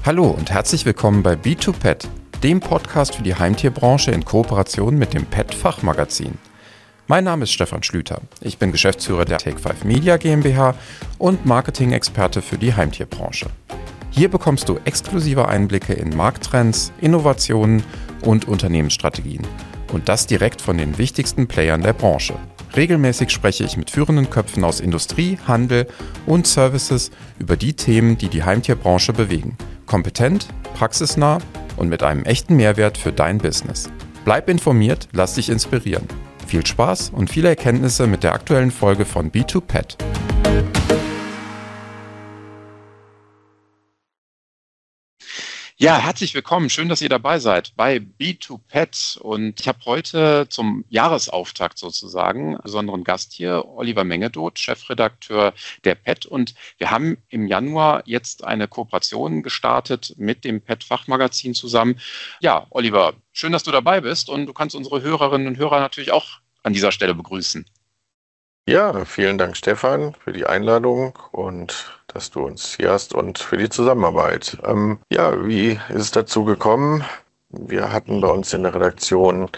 Hallo und herzlich willkommen bei B2Pet, dem Podcast für die Heimtierbranche in Kooperation mit dem Pet-Fachmagazin. Mein Name ist Stefan Schlüter. Ich bin Geschäftsführer der Take5 Media GmbH und Marketing-Experte für die Heimtierbranche. Hier bekommst du exklusive Einblicke in Markttrends, Innovationen und Unternehmensstrategien. Und das direkt von den wichtigsten Playern der Branche. Regelmäßig spreche ich mit führenden Köpfen aus Industrie, Handel und Services über die Themen, die die Heimtierbranche bewegen. Kompetent, praxisnah und mit einem echten Mehrwert für dein Business. Bleib informiert, lass dich inspirieren. Viel Spaß und viele Erkenntnisse mit der aktuellen Folge von B2Pet. Ja, herzlich willkommen. Schön, dass ihr dabei seid bei B2Pet. Und ich habe heute zum Jahresauftakt sozusagen einen besonderen Gast hier, Oliver Mengedoth, Chefredakteur der Pet. Und wir haben im Januar jetzt eine Kooperation gestartet mit dem Pet-Fachmagazin zusammen. Ja, Oliver, schön, dass du dabei bist und du kannst unsere Hörerinnen und Hörer natürlich auch an dieser Stelle begrüßen. Ja, vielen Dank, Stefan, für die Einladung und dass du uns hier hast und für die Zusammenarbeit. Wie ist es dazu gekommen? Wir hatten bei uns in der Redaktion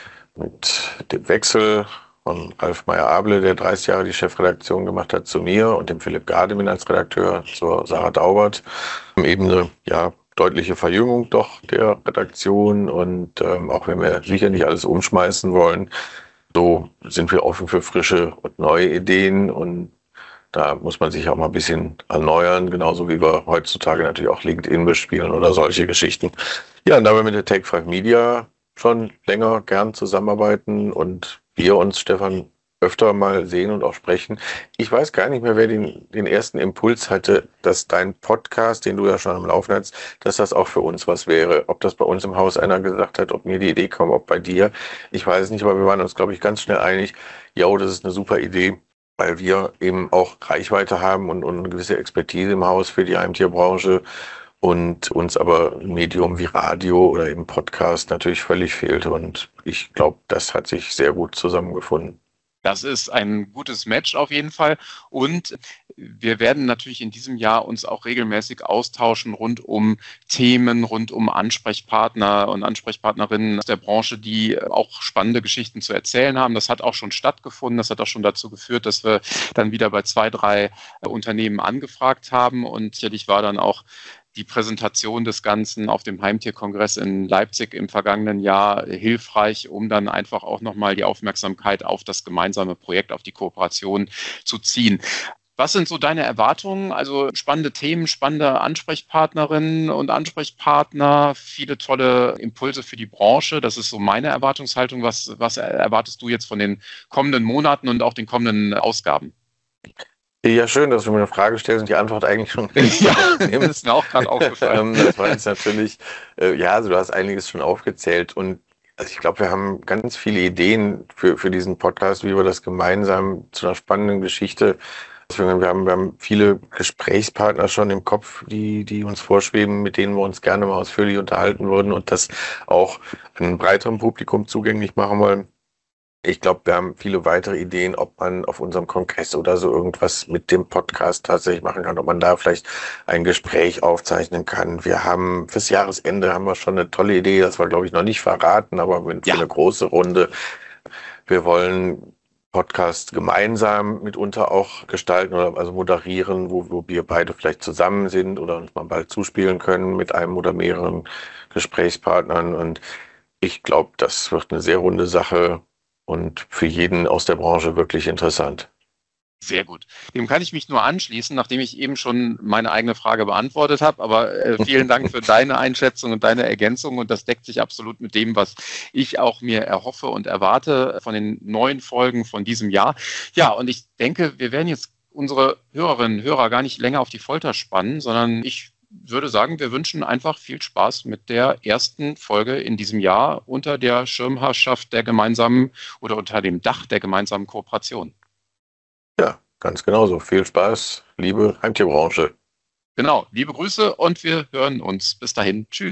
mit dem Wechsel von Ralf Meyer-Able, der 30 Jahre die Chefredaktion gemacht hat, zu mir und dem Philipp Gardemin als Redakteur zur Sarah Daubert, eben eine deutliche Verjüngung doch der Redaktion und auch wenn wir sicher nicht alles umschmeißen wollen, so sind wir offen für frische und neue Ideen und da muss man sich auch mal ein bisschen erneuern, genauso wie wir heutzutage natürlich auch LinkedIn bespielen oder solche Geschichten. Ja, und da wir mit der Take5 Media schon länger gern zusammenarbeiten und wir uns, Stefan, öfter mal sehen und auch sprechen. Ich weiß gar nicht mehr, wer den ersten Impuls hatte, dass dein Podcast, den du ja schon am Laufen hast, dass das auch für uns was wäre. Ob das bei uns im Haus einer gesagt hat, ob mir die Idee kommt, ob bei dir. Ich weiß es nicht, aber wir waren uns, glaube ich, ganz schnell einig, ja, das ist eine super Idee, weil wir eben auch Reichweite haben und eine gewisse Expertise im Haus für die Heimtierbranche und uns aber ein Medium wie Radio oder eben Podcast natürlich völlig fehlt. Und ich glaube, das hat sich sehr gut zusammengefunden. Das ist ein gutes Match auf jeden Fall. Und wir werden natürlich in diesem Jahr uns auch regelmäßig austauschen rund um Themen, rund um Ansprechpartner und Ansprechpartnerinnen aus der Branche, die auch spannende Geschichten zu erzählen haben. Das hat auch schon stattgefunden. Das hat auch schon dazu geführt, dass wir dann wieder bei 2, 3 Unternehmen angefragt haben. Und sicherlich war dann auch die Präsentation des Ganzen auf dem Heimtierkongress in Leipzig im vergangenen Jahr hilfreich, um dann einfach auch nochmal die Aufmerksamkeit auf das gemeinsame Projekt, auf die Kooperation zu ziehen. Was sind so deine Erwartungen? Also spannende Themen, spannende Ansprechpartnerinnen und Ansprechpartner, viele tolle Impulse für die Branche. Das ist so meine Erwartungshaltung. Was erwartest du jetzt von den kommenden Monaten und auch den kommenden Ausgaben? Ja, schön, dass du mir eine Frage stellst und die Antwort eigentlich schon ja, das ist mir auch gerade aufgefallen. Das war jetzt natürlich, also du hast einiges schon aufgezählt und also ich glaube, wir haben ganz viele Ideen für diesen Podcast, wie wir das gemeinsam zu einer spannenden Geschichte. Wir haben viele Gesprächspartner schon im Kopf, die uns vorschweben, mit denen wir uns gerne mal ausführlich unterhalten würden und das auch einem breiteren Publikum zugänglich machen wollen. Ich glaube, wir haben viele weitere Ideen, ob man auf unserem Kongress oder so irgendwas mit dem Podcast tatsächlich machen kann, ob man da vielleicht ein Gespräch aufzeichnen kann. Wir haben fürs Jahresende haben wir schon eine tolle Idee, das war, glaube ich, noch nicht verraten, aber für eine große Runde. Wir wollen Podcast gemeinsam mitunter auch gestalten oder also moderieren, wo wir beide vielleicht zusammen sind oder uns mal bald zuspielen können mit einem oder mehreren Gesprächspartnern. Und ich glaube, das wird eine sehr runde Sache. Und für jeden aus der Branche wirklich interessant. Sehr gut. Dem kann ich mich nur anschließen, nachdem ich eben schon meine eigene Frage beantwortet habe. Aber vielen Dank für deine Einschätzung und deine Ergänzung. Und das deckt sich absolut mit dem, was ich auch mir erhoffe und erwarte von den neuen Folgen von diesem Jahr. Ja, und ich denke, wir werden jetzt unsere Hörerinnen und Hörer gar nicht länger auf die Folter spannen, sondern ich würde sagen, wir wünschen einfach viel Spaß mit der ersten Folge in diesem Jahr unter der Schirmherrschaft der gemeinsamen oder unter dem Dach der gemeinsamen Kooperation. Ja, ganz genauso. Viel Spaß, liebe Heimtierbranche. Genau, liebe Grüße und wir hören uns. Bis dahin. Tschüss.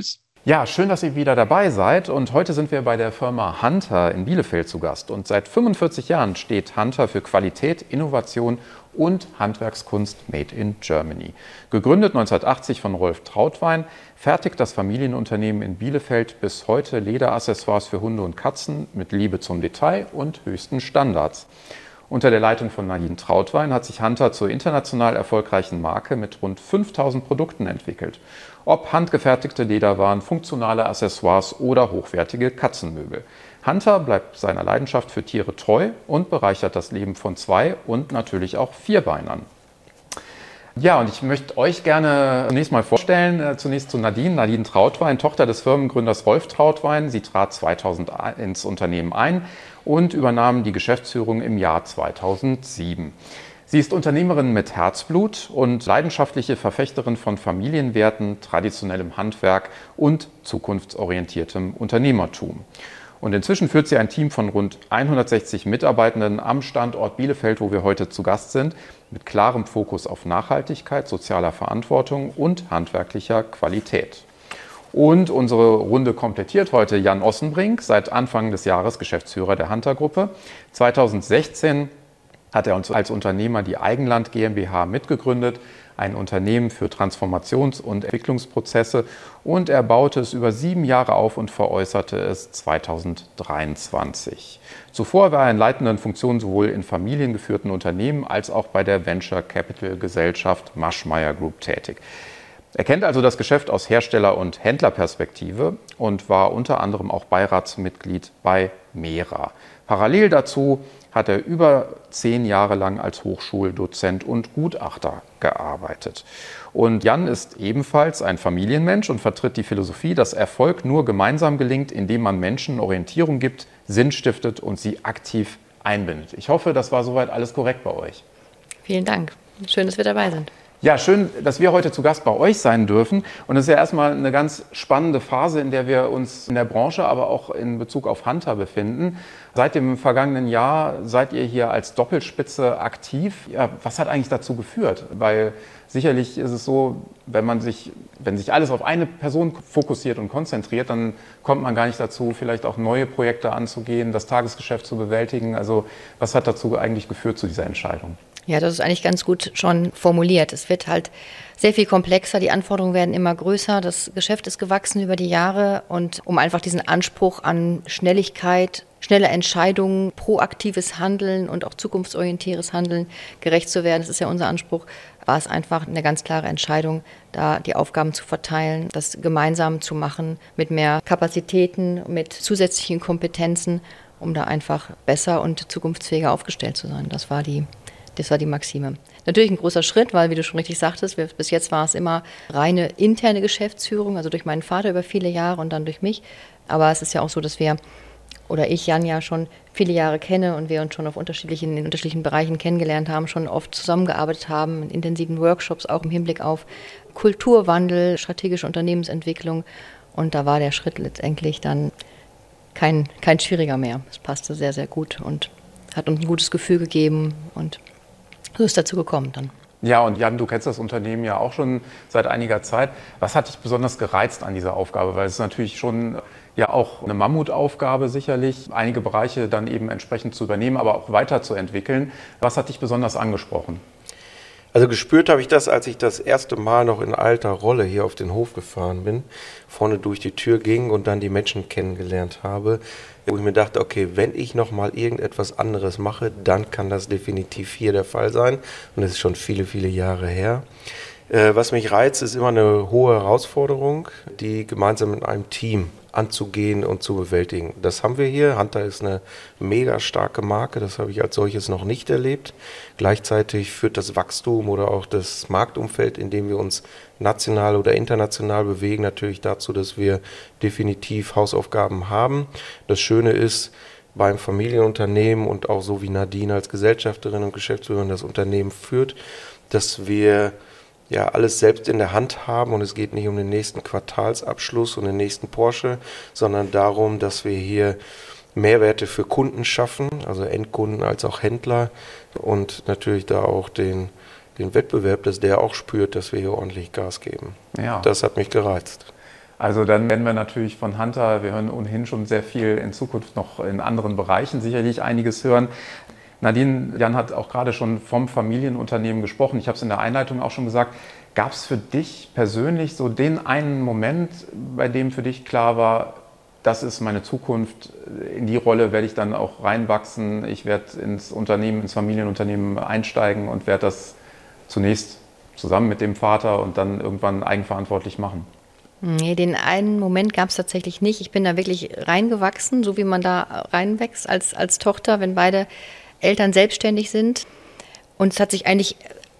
Ja, schön, dass ihr wieder dabei seid. Und heute sind wir bei der Firma Hunter in Bielefeld zu Gast. Und seit 45 Jahren steht Hunter für Qualität, Innovation und Handwerkskunst made in Germany. Gegründet 1980 von Rolf Trautwein, fertigt das Familienunternehmen in Bielefeld bis heute Lederaccessoires für Hunde und Katzen mit Liebe zum Detail und höchsten Standards. Unter der Leitung von Nadine Trautwein hat sich Hunter zur international erfolgreichen Marke mit rund 5000 Produkten entwickelt. Ob handgefertigte Lederwaren, funktionale Accessoires oder hochwertige Katzenmöbel. Hunter bleibt seiner Leidenschaft für Tiere treu und bereichert das Leben von Zwei- und natürlich auch Vierbeinern. Ja, und ich möchte euch gerne zunächst mal vorstellen, zunächst zu Nadine Trautwein, Tochter des Firmengründers Rolf Trautwein. Sie trat 2000 ins Unternehmen ein und übernahm die Geschäftsführung im Jahr 2007. Sie ist Unternehmerin mit Herzblut und leidenschaftliche Verfechterin von Familienwerten, traditionellem Handwerk und zukunftsorientiertem Unternehmertum. Und inzwischen führt sie ein Team von rund 160 Mitarbeitenden am Standort Bielefeld, wo wir heute zu Gast sind, mit klarem Fokus auf Nachhaltigkeit, sozialer Verantwortung und handwerklicher Qualität. Und unsere Runde komplettiert heute Jan Ossenbrink, seit Anfang des Jahres Geschäftsführer der Hunter-Gruppe. 2016 hat er uns als Unternehmer die Eigenland GmbH mitgegründet, ein Unternehmen für Transformations- und Entwicklungsprozesse, und er baute es über 7 Jahre auf und veräußerte es 2023. Zuvor war er in leitenden Funktionen sowohl in familiengeführten Unternehmen als auch bei der Venture Capital Gesellschaft Maschmeyer Group tätig. Er kennt also das Geschäft aus Hersteller- und Händlerperspektive und war unter anderem auch Beiratsmitglied bei Mera. Parallel dazu hat er über 10 Jahre lang als Hochschuldozent und Gutachter gearbeitet. Und Jan ist ebenfalls ein Familienmensch und vertritt die Philosophie, dass Erfolg nur gemeinsam gelingt, indem man Menschen Orientierung gibt, Sinn stiftet und sie aktiv einbindet. Ich hoffe, das war soweit alles korrekt bei euch. Vielen Dank. Schön, dass wir dabei sind. Ja, schön, dass wir heute zu Gast bei euch sein dürfen. Und es ist ja erstmal eine ganz spannende Phase, in der wir uns in der Branche, aber auch in Bezug auf Hunter befinden. Seit dem vergangenen Jahr seid ihr hier als Doppelspitze aktiv. Ja, was hat eigentlich dazu geführt? Weil sicherlich ist es so, wenn sich alles auf eine Person fokussiert und konzentriert, dann kommt man gar nicht dazu, vielleicht auch neue Projekte anzugehen, das Tagesgeschäft zu bewältigen. Also was hat dazu eigentlich geführt zu dieser Entscheidung? Ja, das ist eigentlich ganz gut schon formuliert. Es wird halt sehr viel komplexer, die Anforderungen werden immer größer, das Geschäft ist gewachsen über die Jahre, und um einfach diesen Anspruch an Schnelligkeit, schnelle Entscheidungen, proaktives Handeln und auch zukunftsorientiertes Handeln gerecht zu werden, das ist ja unser Anspruch, war es einfach eine ganz klare Entscheidung, da die Aufgaben zu verteilen, das gemeinsam zu machen, mit mehr Kapazitäten, mit zusätzlichen Kompetenzen, um da einfach besser und zukunftsfähiger aufgestellt zu sein. Das war die Maxime. Natürlich ein großer Schritt, weil, wie du schon richtig sagtest, bis jetzt war es immer reine interne Geschäftsführung, also durch meinen Vater über viele Jahre und dann durch mich. Aber es ist ja auch so, dass ich Jan ja schon viele Jahre kenne und wir uns schon in unterschiedlichen Bereichen kennengelernt haben, schon oft zusammengearbeitet haben, in intensiven Workshops, auch im Hinblick auf Kulturwandel, strategische Unternehmensentwicklung. Und da war der Schritt letztendlich dann kein schwieriger mehr. Es passte sehr, sehr gut und hat uns ein gutes Gefühl gegeben, und so ist dazu gekommen dann. Ja, und Jan, du kennst das Unternehmen ja auch schon seit einiger Zeit. Was hat dich besonders gereizt an dieser Aufgabe? Weil es ist natürlich schon ja auch eine Mammutaufgabe sicherlich, einige Bereiche dann eben entsprechend zu übernehmen, aber auch weiterzuentwickeln. Was hat dich besonders angesprochen? Also gespürt habe ich das, als ich das erste Mal noch in alter Rolle hier auf den Hof gefahren bin, vorne durch die Tür ging und dann die Menschen kennengelernt habe, wo ich mir dachte, okay, wenn ich noch mal irgendetwas anderes mache, dann kann das definitiv hier der Fall sein. Und das ist schon viele, viele Jahre her. Was mich reizt, ist immer eine hohe Herausforderung, die gemeinsam mit einem Team anzugehen und zu bewältigen. Das haben wir hier. Hunter ist eine mega starke Marke, das habe ich als solches noch nicht erlebt. Gleichzeitig führt das Wachstum oder auch das Marktumfeld, in dem wir uns national oder international bewegen, natürlich dazu, dass wir definitiv Hausaufgaben haben. Das Schöne ist, beim Familienunternehmen und auch so wie Nadine als Gesellschafterin und Geschäftsführerin das Unternehmen führt, dass wir ja alles selbst in der Hand haben, und es geht nicht um den nächsten Quartalsabschluss und den nächsten Porsche, sondern darum, dass wir hier Mehrwerte für Kunden schaffen, also Endkunden als auch Händler, und natürlich da auch den Wettbewerb, dass der auch spürt, dass wir hier ordentlich Gas geben. Ja. Das hat mich gereizt. Also dann werden wir natürlich von Hunter, wir hören ohnehin schon sehr viel in Zukunft noch in anderen Bereichen sicherlich einiges hören. Nadine, Jan hat auch gerade schon vom Familienunternehmen gesprochen. Ich habe es in der Einleitung auch schon gesagt. Gab es für dich persönlich so den einen Moment, bei dem für dich klar war, das ist meine Zukunft, in die Rolle werde ich dann auch reinwachsen, ich werde ins Familienunternehmen einsteigen und werde das zunächst zusammen mit dem Vater und dann irgendwann eigenverantwortlich machen? Nee, den einen Moment gab es tatsächlich nicht. Ich bin da wirklich reingewachsen, so wie man da reinwächst als Tochter, wenn beide Eltern selbstständig sind. Und es hat sich eigentlich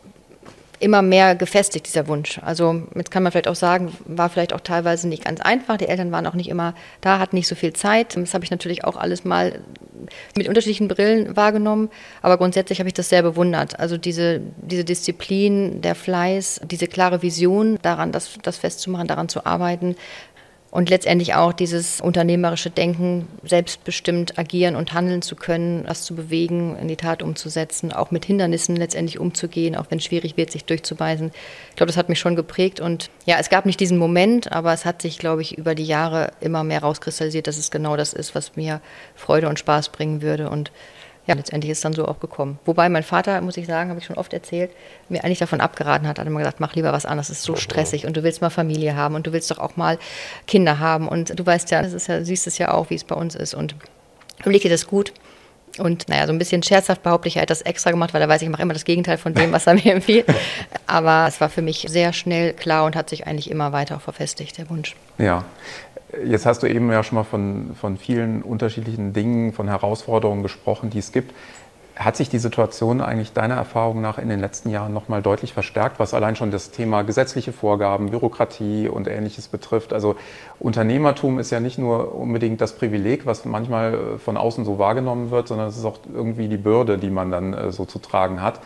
immer mehr gefestigt, dieser Wunsch. Also jetzt kann man vielleicht auch sagen, war vielleicht auch teilweise nicht ganz einfach. Die Eltern waren auch nicht immer da, hatten nicht so viel Zeit. Das habe ich natürlich auch alles mal mit unterschiedlichen Brillen wahrgenommen. Aber grundsätzlich habe ich das sehr bewundert. Also diese Disziplin, der Fleiß, diese klare Vision daran, das festzumachen, daran zu arbeiten. Und letztendlich auch dieses unternehmerische Denken, selbstbestimmt agieren und handeln zu können, das zu bewegen, in die Tat umzusetzen, auch mit Hindernissen letztendlich umzugehen, auch wenn es schwierig wird, sich durchzubeißen. Ich glaube, das hat mich schon geprägt. Und ja, es gab nicht diesen Moment, aber es hat sich, glaube ich, über die Jahre immer mehr rauskristallisiert, dass es genau das ist, was mir Freude und Spaß bringen würde. Und ja, letztendlich ist es dann so auch gekommen. Wobei mein Vater, muss ich sagen, habe ich schon oft erzählt, mir eigentlich davon abgeraten hat. Er hat immer gesagt, mach lieber was anderes, es ist so stressig und du willst mal Familie haben und du willst doch auch mal Kinder haben. Und du weißt ja, siehst es ja auch, wie es bei uns ist. Und überleg dir das gut. Und naja, so ein bisschen scherzhaft behaupte ich, er hat das extra gemacht, weil er weiß, ich mache immer das Gegenteil von dem, was er mir empfiehlt. Aber es war für mich sehr schnell klar und hat sich eigentlich immer weiter auch verfestigt, der Wunsch. Ja. Jetzt hast du eben ja schon mal von vielen unterschiedlichen Dingen, von Herausforderungen gesprochen, die es gibt. Hat sich die Situation eigentlich deiner Erfahrung nach in den letzten Jahren noch mal deutlich verstärkt, was allein schon das Thema gesetzliche Vorgaben, Bürokratie und Ähnliches betrifft? Also Unternehmertum ist ja nicht nur unbedingt das Privileg, was manchmal von außen so wahrgenommen wird, sondern es ist auch irgendwie die Bürde, die man dann so zu tragen hat.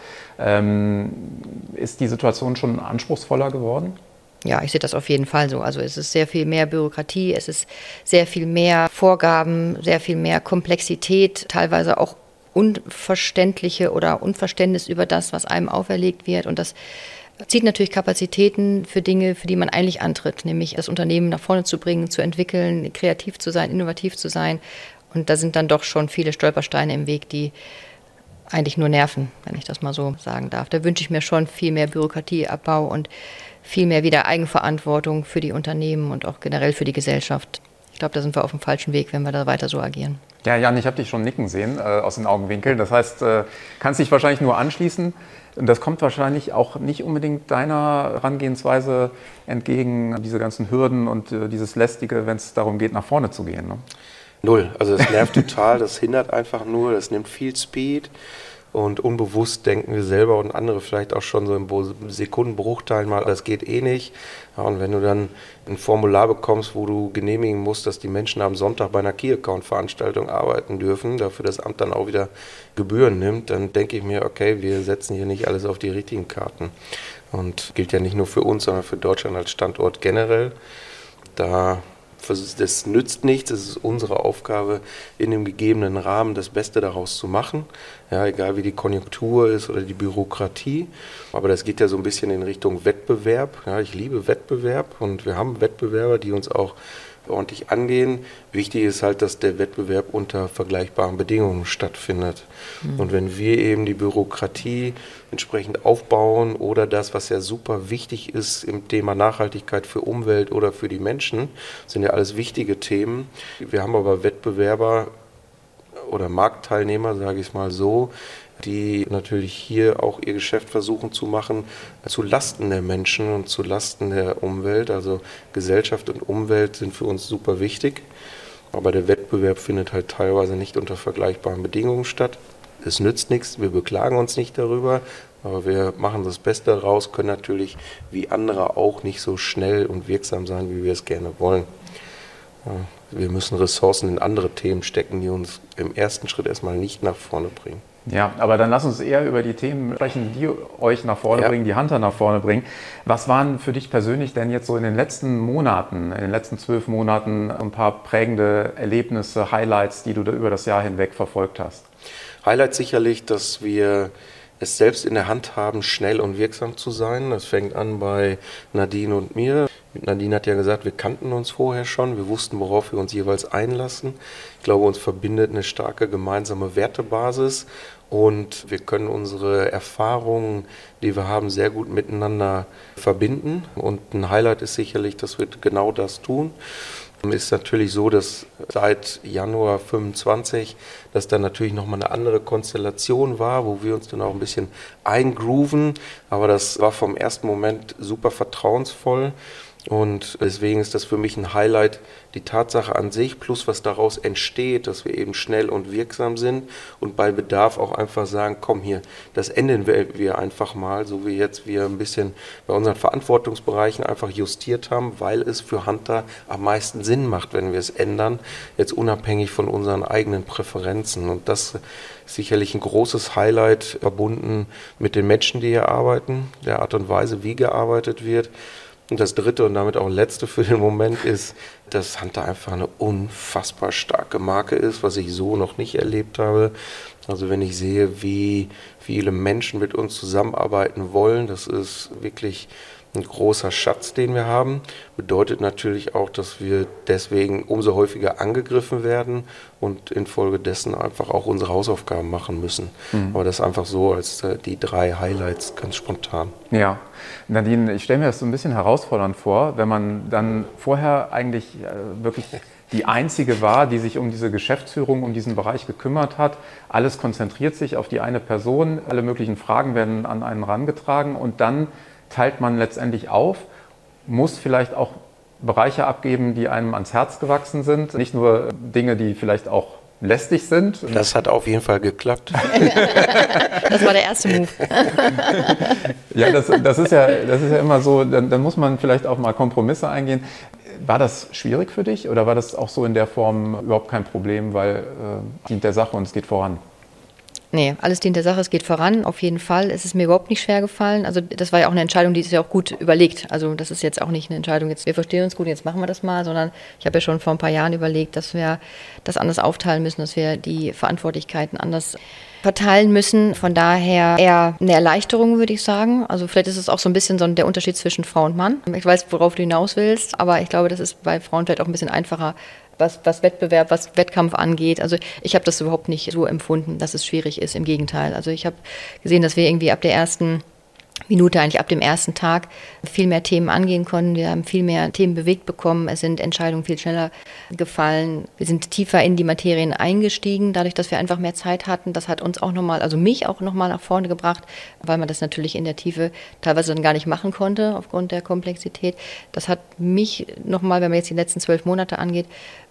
Ist die Situation schon anspruchsvoller geworden? Ja, ich sehe das auf jeden Fall so. Also es ist sehr viel mehr Bürokratie, es ist sehr viel mehr Vorgaben, sehr viel mehr Komplexität, teilweise auch unverständliche oder Unverständnis über das, was einem auferlegt wird. Und das zieht natürlich Kapazitäten für Dinge, für die man eigentlich antritt, nämlich das Unternehmen nach vorne zu bringen, zu entwickeln, kreativ zu sein, innovativ zu sein. Und da sind dann doch schon viele Stolpersteine im Weg, die eigentlich nur nerven, wenn ich das mal so sagen darf. Da wünsche ich mir schon viel mehr Bürokratieabbau und viel mehr wieder Eigenverantwortung für die Unternehmen und auch generell für die Gesellschaft. Ich glaube, da sind wir auf dem falschen Weg, wenn wir da weiter so agieren. Ja, Jan, ich habe dich schon nicken sehen aus den Augenwinkeln. Das heißt, kannst dich wahrscheinlich nur anschließen. Und das kommt wahrscheinlich auch nicht unbedingt deiner Herangehensweise entgegen, diese ganzen Hürden und dieses Lästige, wenn es darum geht, nach vorne zu gehen. Ne? Null. Also das nervt total, das hindert einfach nur, das nimmt viel Speed. Und unbewusst denken wir selber und andere vielleicht auch schon so im Sekundenbruchteil mal, das geht eh nicht. Ja, und wenn du dann ein Formular bekommst, wo du genehmigen musst, dass die Menschen am Sonntag bei einer Key-Account-Veranstaltung arbeiten dürfen, dafür das Amt dann auch wieder Gebühren nimmt, dann denke ich mir, okay, wir setzen hier nicht alles auf die richtigen Karten. Und gilt ja nicht nur für uns, sondern für Deutschland als Standort generell. Das nützt nichts, es ist unsere Aufgabe, in dem gegebenen Rahmen das Beste daraus zu machen. Ja, egal wie die Konjunktur ist oder die Bürokratie. Aber das geht ja so ein bisschen in Richtung Wettbewerb. Ja, ich liebe Wettbewerb und wir haben Wettbewerber, die uns auch ordentlich angehen. Wichtig ist halt, dass der Wettbewerb unter vergleichbaren Bedingungen stattfindet. Und wenn wir eben die Bürokratie entsprechend aufbauen oder das, was ja super wichtig ist im Thema Nachhaltigkeit für Umwelt oder für die Menschen, sind ja alles wichtige Themen. Wir haben aber Wettbewerber oder Marktteilnehmer, sage ich es mal so, die natürlich hier auch ihr Geschäft versuchen zu machen, zu Lasten der Menschen und zu Lasten der Umwelt. Also Gesellschaft und Umwelt sind für uns super wichtig, aber der Wettbewerb findet halt teilweise nicht unter vergleichbaren Bedingungen statt. Es nützt nichts, wir beklagen uns nicht darüber, aber wir machen das Beste daraus, können natürlich wie andere auch nicht so schnell und wirksam sein, wie wir es gerne wollen. Wir müssen Ressourcen in andere Themen stecken, die uns im ersten Schritt erstmal nicht nach vorne bringen. Ja, aber dann lass uns eher über die Themen sprechen, die euch nach vorne bringen, die Hunter nach vorne bringen. Was waren für dich persönlich denn jetzt so in den letzten Monaten, in den letzten 12 Monaten ein paar prägende Erlebnisse, Highlights, die du da über das Jahr hinweg verfolgt hast? Highlight sicherlich, dass wir es selbst in der Hand haben, schnell und wirksam zu sein. Das fängt an bei Nadine und mir. Nadine hat ja gesagt, wir kannten uns vorher schon, wir wussten, worauf wir uns jeweils einlassen. Ich glaube, uns verbindet eine starke gemeinsame Wertebasis und wir können unsere Erfahrungen, die wir haben, sehr gut miteinander verbinden. Und ein Highlight ist sicherlich, dass wir genau das tun. Ist natürlich so, dass seit Januar 25, dass dann natürlich nochmal eine andere Konstellation war, wo wir uns dann auch ein bisschen eingrooven. Aber das war vom ersten Moment super vertrauensvoll. Und deswegen ist das für mich ein Highlight, die Tatsache an sich, plus was daraus entsteht, dass wir eben schnell und wirksam sind und bei Bedarf auch einfach sagen, komm hier, das ändern wir einfach mal, so wie jetzt wir ein bisschen bei unseren Verantwortungsbereichen einfach justiert haben, weil es für Hunter am meisten Sinn macht, wenn wir es ändern, jetzt unabhängig von unseren eigenen Präferenzen. Und das ist sicherlich ein großes Highlight, verbunden mit den Menschen, die hier arbeiten, der Art und Weise, wie gearbeitet wird. Und das dritte und damit auch letzte für den Moment ist, dass Hunter einfach eine unfassbar starke Marke ist, was ich so noch nicht erlebt habe. Also wenn ich sehe, wie viele Menschen mit uns zusammenarbeiten wollen, das ist wirklich ein großer Schatz, den wir haben. Bedeutet natürlich auch, dass wir deswegen umso häufiger angegriffen werden und infolgedessen einfach auch unsere Hausaufgaben machen müssen. Aber das einfach so als die 3 Highlights ganz spontan. Ja, Nadine, ich stelle mir das so ein bisschen herausfordernd vor, wenn man dann vorher eigentlich wirklich die Einzige war, die sich um diese Geschäftsführung, um diesen Bereich gekümmert hat. Alles konzentriert sich auf die eine Person, alle möglichen Fragen werden an einen herangetragen und dann teilt man letztendlich auf, muss vielleicht auch Bereiche abgeben, die einem ans Herz gewachsen sind. Nicht nur Dinge, die vielleicht auch lästig sind. Das hat auf jeden Fall geklappt. Das war der erste Move. Ja, das ist ja immer so, dann muss man vielleicht auch mal Kompromisse eingehen. War das schwierig für dich oder war das auch so in der Form überhaupt kein Problem, weil dient der Sache und es geht voran? Nee, alles dient der Sache, es geht voran, auf jeden Fall. Es ist mir überhaupt nicht schwer gefallen. Also das war ja auch eine Entscheidung, die ist ja auch gut überlegt. Also das ist jetzt auch nicht eine Entscheidung, jetzt wir verstehen uns gut, jetzt machen wir das mal, sondern ich habe ja schon vor ein paar Jahren überlegt, dass wir das anders aufteilen müssen, dass wir die Verantwortlichkeiten anders verteilen müssen. Von daher eher eine Erleichterung, würde ich sagen. Also vielleicht ist es auch so ein bisschen so der Unterschied zwischen Frau und Mann. Ich weiß, worauf du hinaus willst, aber ich glaube, das ist bei Frauen vielleicht auch ein bisschen einfacher, was Wettbewerb, was Wettkampf angeht. Also ich habe das überhaupt nicht so empfunden, dass es schwierig ist. Im Gegenteil. Also ich habe gesehen, dass wir irgendwie ab der ersten Minute, eigentlich ab dem ersten Tag, viel mehr Themen angehen konnten. Wir haben viel mehr Themen bewegt bekommen. Es sind Entscheidungen viel schneller gefallen. Wir sind tiefer in die Materien eingestiegen, dadurch, dass wir einfach mehr Zeit hatten. Das hat uns auch nochmal, also mich auch nochmal nach vorne gebracht, weil man das natürlich in der Tiefe teilweise dann gar nicht machen konnte, aufgrund der Komplexität. Das hat mich nochmal, wenn man jetzt die letzten 12 Monate angeht,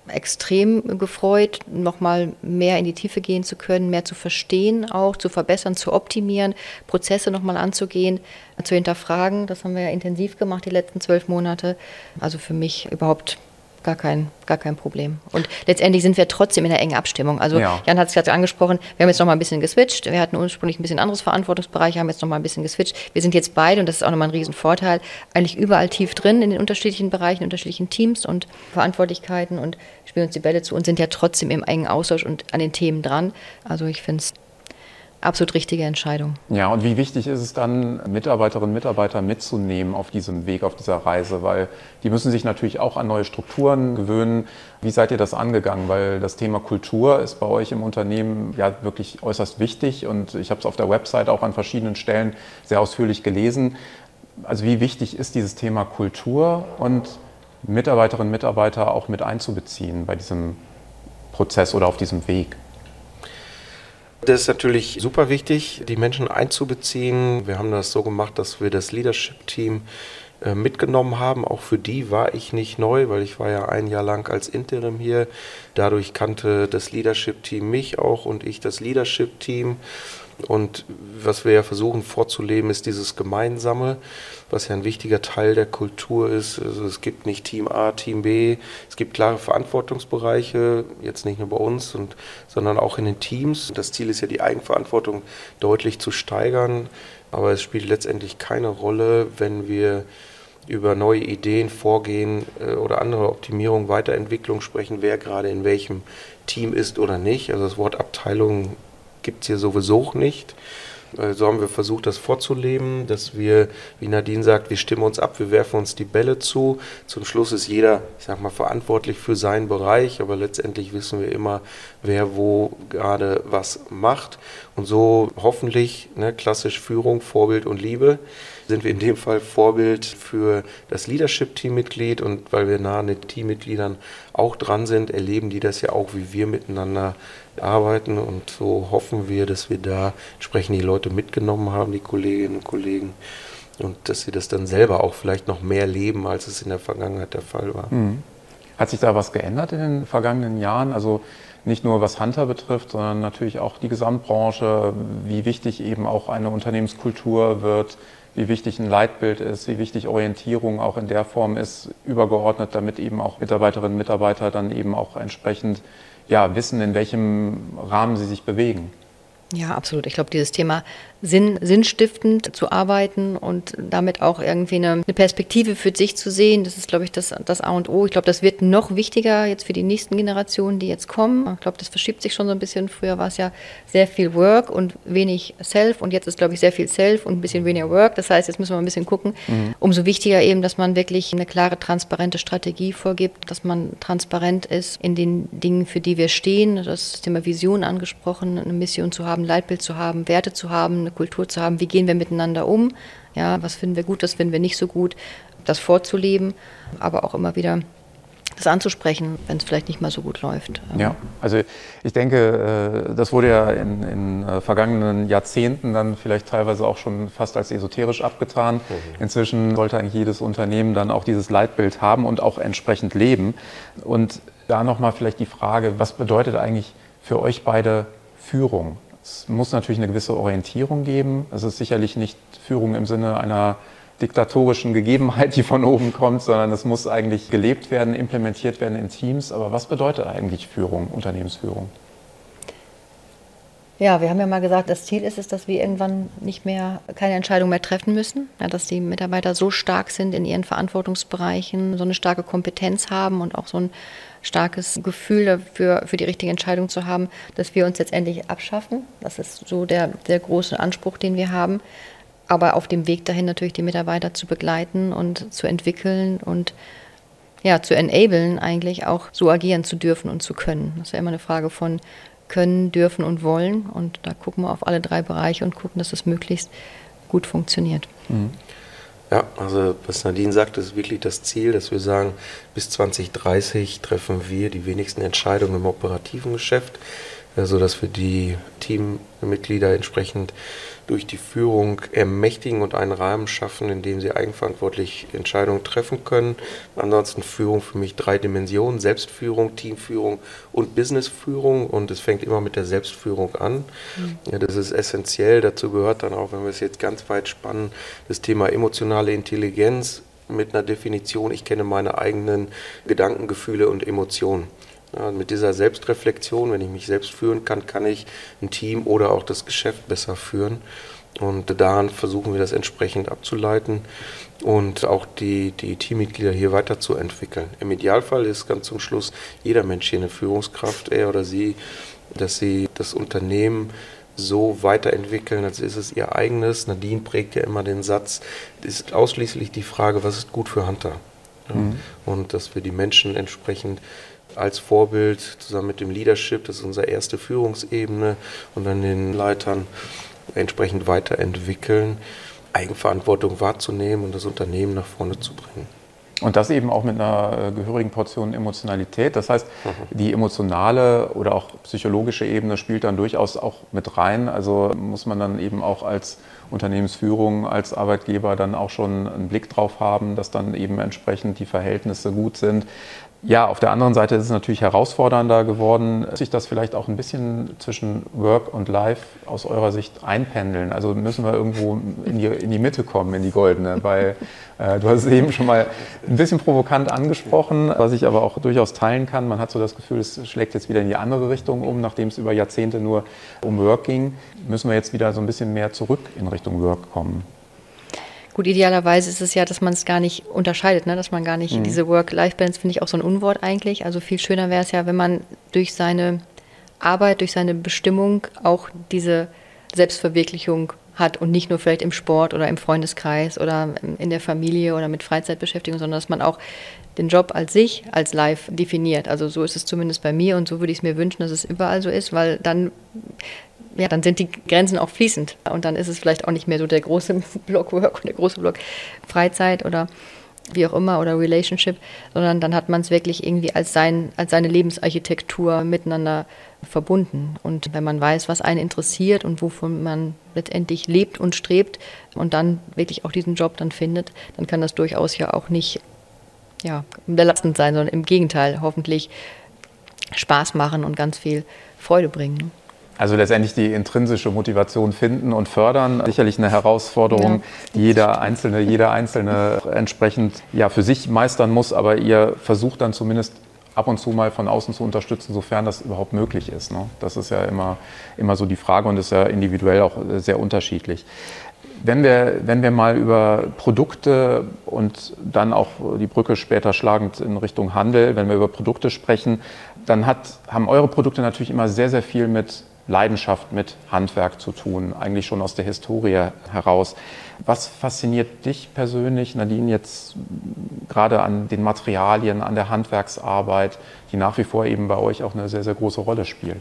extrem gefreut, nochmal mehr in die Tiefe gehen zu können, mehr zu verstehen, auch zu verbessern, zu optimieren, Prozesse nochmal anzugehen, zu hinterfragen. Das haben wir ja intensiv gemacht die letzten 12 Monate. Also für mich überhaupt gar kein Problem. Und letztendlich sind wir trotzdem in einer engen Abstimmung. Also ja. Jan hat es gerade angesprochen, wir haben jetzt noch mal ein bisschen geswitcht. Wir hatten ursprünglich ein bisschen anderes Verantwortungsbereich, haben jetzt noch mal ein bisschen geswitcht. Wir sind jetzt beide, und das ist auch nochmal ein Riesenvorteil, eigentlich überall tief drin in den unterschiedlichen Bereichen, unterschiedlichen Teams und Verantwortlichkeiten und spielen uns die Bälle zu und sind ja trotzdem im engen Austausch und an den Themen dran. Also ich finde es absolut richtige Entscheidung. Ja, und wie wichtig ist es dann, Mitarbeiterinnen und Mitarbeiter mitzunehmen auf diesem Weg, auf dieser Reise? Weil die müssen sich natürlich auch an neue Strukturen gewöhnen. Wie seid ihr das angegangen? Weil das Thema Kultur ist bei euch im Unternehmen ja wirklich äußerst wichtig und ich habe es auf der Website auch an verschiedenen Stellen sehr ausführlich gelesen. Also wie wichtig ist dieses Thema Kultur und Mitarbeiterinnen und Mitarbeiter auch mit einzubeziehen bei diesem Prozess oder auf diesem Weg? Das ist natürlich super wichtig, die Menschen einzubeziehen. Wir haben das so gemacht, dass wir das Leadership-Team mitgenommen haben. Auch für die war ich nicht neu, weil ich war ja ein Jahr lang als Interim hier. Dadurch kannte das Leadership-Team mich auch und ich das Leadership-Team. Und was wir ja versuchen vorzuleben, ist dieses Gemeinsame, was ja ein wichtiger Teil der Kultur ist. Also es gibt nicht Team A, Team B, es gibt klare Verantwortungsbereiche, jetzt nicht nur bei uns, sondern auch in den Teams. Das Ziel ist ja, die Eigenverantwortung deutlich zu steigern, aber es spielt letztendlich keine Rolle, wenn wir über neue Ideen, Vorgehen oder andere Optimierung, Weiterentwicklung sprechen, wer gerade in welchem Team ist oder nicht. Also das Wort Abteilung gibt es hier sowieso nicht. So haben wir versucht, das vorzuleben, dass wir, wie Nadine sagt, wir stimmen uns ab, wir werfen uns die Bälle zu. Zum Schluss ist jeder, ich sag mal, verantwortlich für seinen Bereich, aber letztendlich wissen wir immer, wer wo gerade was macht. Und so hoffentlich, klassisch Führung, Vorbild und Liebe, sind wir in dem Fall Vorbild für das Leadership-Teammitglied, und weil wir nah an den Teammitgliedern auch dran sind, erleben die das ja auch, wie wir miteinander arbeiten, und so hoffen wir, dass wir da entsprechend die Leute mitgenommen haben, die Kolleginnen und Kollegen, und dass sie das dann selber auch vielleicht noch mehr leben, als es in der Vergangenheit der Fall war. Hat sich da was geändert in den vergangenen Jahren? Also nicht nur was Hunter betrifft, sondern natürlich auch die Gesamtbranche, wie wichtig eben auch eine Unternehmenskultur wird, wie wichtig ein Leitbild ist, wie wichtig Orientierung auch in der Form ist, übergeordnet, damit eben auch Mitarbeiterinnen und Mitarbeiter dann eben auch entsprechend wissen, in welchem Rahmen sie sich bewegen. Ja, absolut. Ich glaube, dieses Thema sinnstiftend zu arbeiten und damit auch irgendwie eine Perspektive für sich zu sehen, das ist, glaube ich, das A und O. Ich glaube, das wird noch wichtiger jetzt für die nächsten Generationen, die jetzt kommen. Ich glaube, das verschiebt sich schon so ein bisschen. Früher war es ja sehr viel Work und wenig Self, und jetzt ist, glaube ich, sehr viel Self und ein bisschen weniger Work. Das heißt, jetzt müssen wir ein bisschen gucken. Umso wichtiger eben, dass man wirklich eine klare, transparente Strategie vorgibt, dass man transparent ist in den Dingen, für die wir stehen. Das Thema Vision angesprochen, eine Mission zu haben, Leitbild zu haben, Werte zu haben, eine Kultur zu haben, wie gehen wir miteinander um, was finden wir gut, was finden wir nicht so gut, das vorzuleben, aber auch immer wieder das anzusprechen, wenn es vielleicht nicht mal so gut läuft. Ja, also ich denke, das wurde ja in vergangenen Jahrzehnten dann vielleicht teilweise auch schon fast als esoterisch abgetan. Inzwischen sollte eigentlich jedes Unternehmen dann auch dieses Leitbild haben und auch entsprechend leben. Und da nochmal vielleicht die Frage, was bedeutet eigentlich für euch beide Führung? Es muss natürlich eine gewisse Orientierung geben. Es ist sicherlich nicht Führung im Sinne einer diktatorischen Gegebenheit, die von oben kommt, sondern es muss eigentlich gelebt werden, implementiert werden in Teams. Aber was bedeutet eigentlich Führung, Unternehmensführung? Ja, wir haben ja mal gesagt, das Ziel ist es, dass wir irgendwann keine Entscheidung mehr treffen müssen, dass die Mitarbeiter so stark sind in ihren Verantwortungsbereichen, so eine starke Kompetenz haben und auch so ein starkes Gefühl dafür, für die richtige Entscheidung zu haben, dass wir uns letztendlich abschaffen. Das ist so der große Anspruch, den wir haben. Aber auf dem Weg dahin natürlich die Mitarbeiter zu begleiten und zu entwickeln und zu enablen, eigentlich auch so agieren zu dürfen und zu können. Das ist ja immer eine Frage von können, dürfen und wollen. Und da gucken wir auf alle 3 Bereiche und gucken, dass es möglichst gut funktioniert. Ja, also was Nadine sagt, ist wirklich das Ziel, dass wir sagen, bis 2030 treffen wir die wenigsten Entscheidungen im operativen Geschäft, sodass wir die Teammitglieder entsprechend durch die Führung ermächtigen und einen Rahmen schaffen, in dem sie eigenverantwortlich Entscheidungen treffen können. Ansonsten Führung für mich 3 Dimensionen: Selbstführung, Teamführung und Businessführung, und es fängt immer mit der Selbstführung an. Ja, das ist essentiell. Dazu gehört dann auch, wenn wir es jetzt ganz weit spannen, das Thema emotionale Intelligenz mit einer Definition: Ich kenne meine eigenen Gedanken, Gefühle und Emotionen. Ja, mit dieser Selbstreflexion, wenn ich mich selbst führen kann, kann ich ein Team oder auch das Geschäft besser führen. Und daran versuchen wir das entsprechend abzuleiten und auch die Teammitglieder hier weiterzuentwickeln. Im Idealfall ist ganz zum Schluss jeder Mensch hier eine Führungskraft, er oder sie, dass sie das Unternehmen so weiterentwickeln, als ist es ihr eigenes. Nadine prägt ja immer den Satz, es ist ausschließlich die Frage, was ist gut für Hunter? Ja, und dass wir die Menschen entsprechend als Vorbild zusammen mit dem Leadership, das ist unsere erste Führungsebene, und dann den Leitern entsprechend weiterentwickeln, Eigenverantwortung wahrzunehmen und das Unternehmen nach vorne zu bringen. Und das eben auch mit einer gehörigen Portion Emotionalität. Das heißt, die emotionale oder auch psychologische Ebene spielt dann durchaus auch mit rein. Also muss man dann eben auch als Unternehmensführung, als Arbeitgeber dann auch schon einen Blick drauf haben, dass dann eben entsprechend die Verhältnisse gut sind. Ja, auf der anderen Seite ist es natürlich herausfordernder geworden, sich das vielleicht auch ein bisschen zwischen Work und Life aus eurer Sicht einpendeln. Also müssen wir irgendwo in die Mitte kommen, in die goldene, weil du hast es eben schon mal ein bisschen provokant angesprochen, was ich aber auch durchaus teilen kann. Man hat so das Gefühl, es schlägt jetzt wieder in die andere Richtung um, nachdem es über Jahrzehnte nur um Work ging, müssen wir jetzt wieder so ein bisschen mehr zurück in Richtung Work kommen. Gut, idealerweise ist es ja, dass man es gar nicht unterscheidet, dass man gar nicht diese Work-Life-Balance, finde ich auch so ein Unwort eigentlich. Also viel schöner wäre es ja, wenn man durch seine Arbeit, durch seine Bestimmung auch diese Selbstverwirklichung hat und nicht nur vielleicht im Sport oder im Freundeskreis oder in der Familie oder mit Freizeitbeschäftigung, sondern dass man auch den Job als sich, als live definiert. Also so ist es zumindest bei mir und so würde ich es mir wünschen, dass es überall so ist, weil dann sind die Grenzen auch fließend und dann ist es vielleicht auch nicht mehr so der große Block Work und der große Block Freizeit oder wie auch immer oder Relationship, sondern dann hat man es wirklich irgendwie als seine Lebensarchitektur miteinander verbunden. Und wenn man weiß, was einen interessiert und wovon man letztendlich lebt und strebt und dann wirklich auch diesen Job dann findet, dann kann das durchaus ja auch nicht belastend sein, sondern im Gegenteil hoffentlich Spaß machen und ganz viel Freude bringen. Also letztendlich die intrinsische Motivation finden und fördern. Sicherlich eine Herausforderung, die jeder Einzelne entsprechend für sich meistern muss. Aber ihr versucht dann zumindest ab und zu mal von außen zu unterstützen, sofern das überhaupt möglich ist. Ne? Das ist ja immer so die Frage und ist ja individuell auch sehr unterschiedlich. Wenn wir mal über Produkte und dann auch die Brücke später schlagend in Richtung Handel, wenn wir über Produkte sprechen, dann haben eure Produkte natürlich immer sehr, sehr viel mit Leidenschaft, mit Handwerk zu tun, eigentlich schon aus der Historie heraus. Was fasziniert dich persönlich, Nadine, jetzt gerade an den Materialien, an der Handwerksarbeit, die nach wie vor eben bei euch auch eine sehr, sehr große Rolle spielt?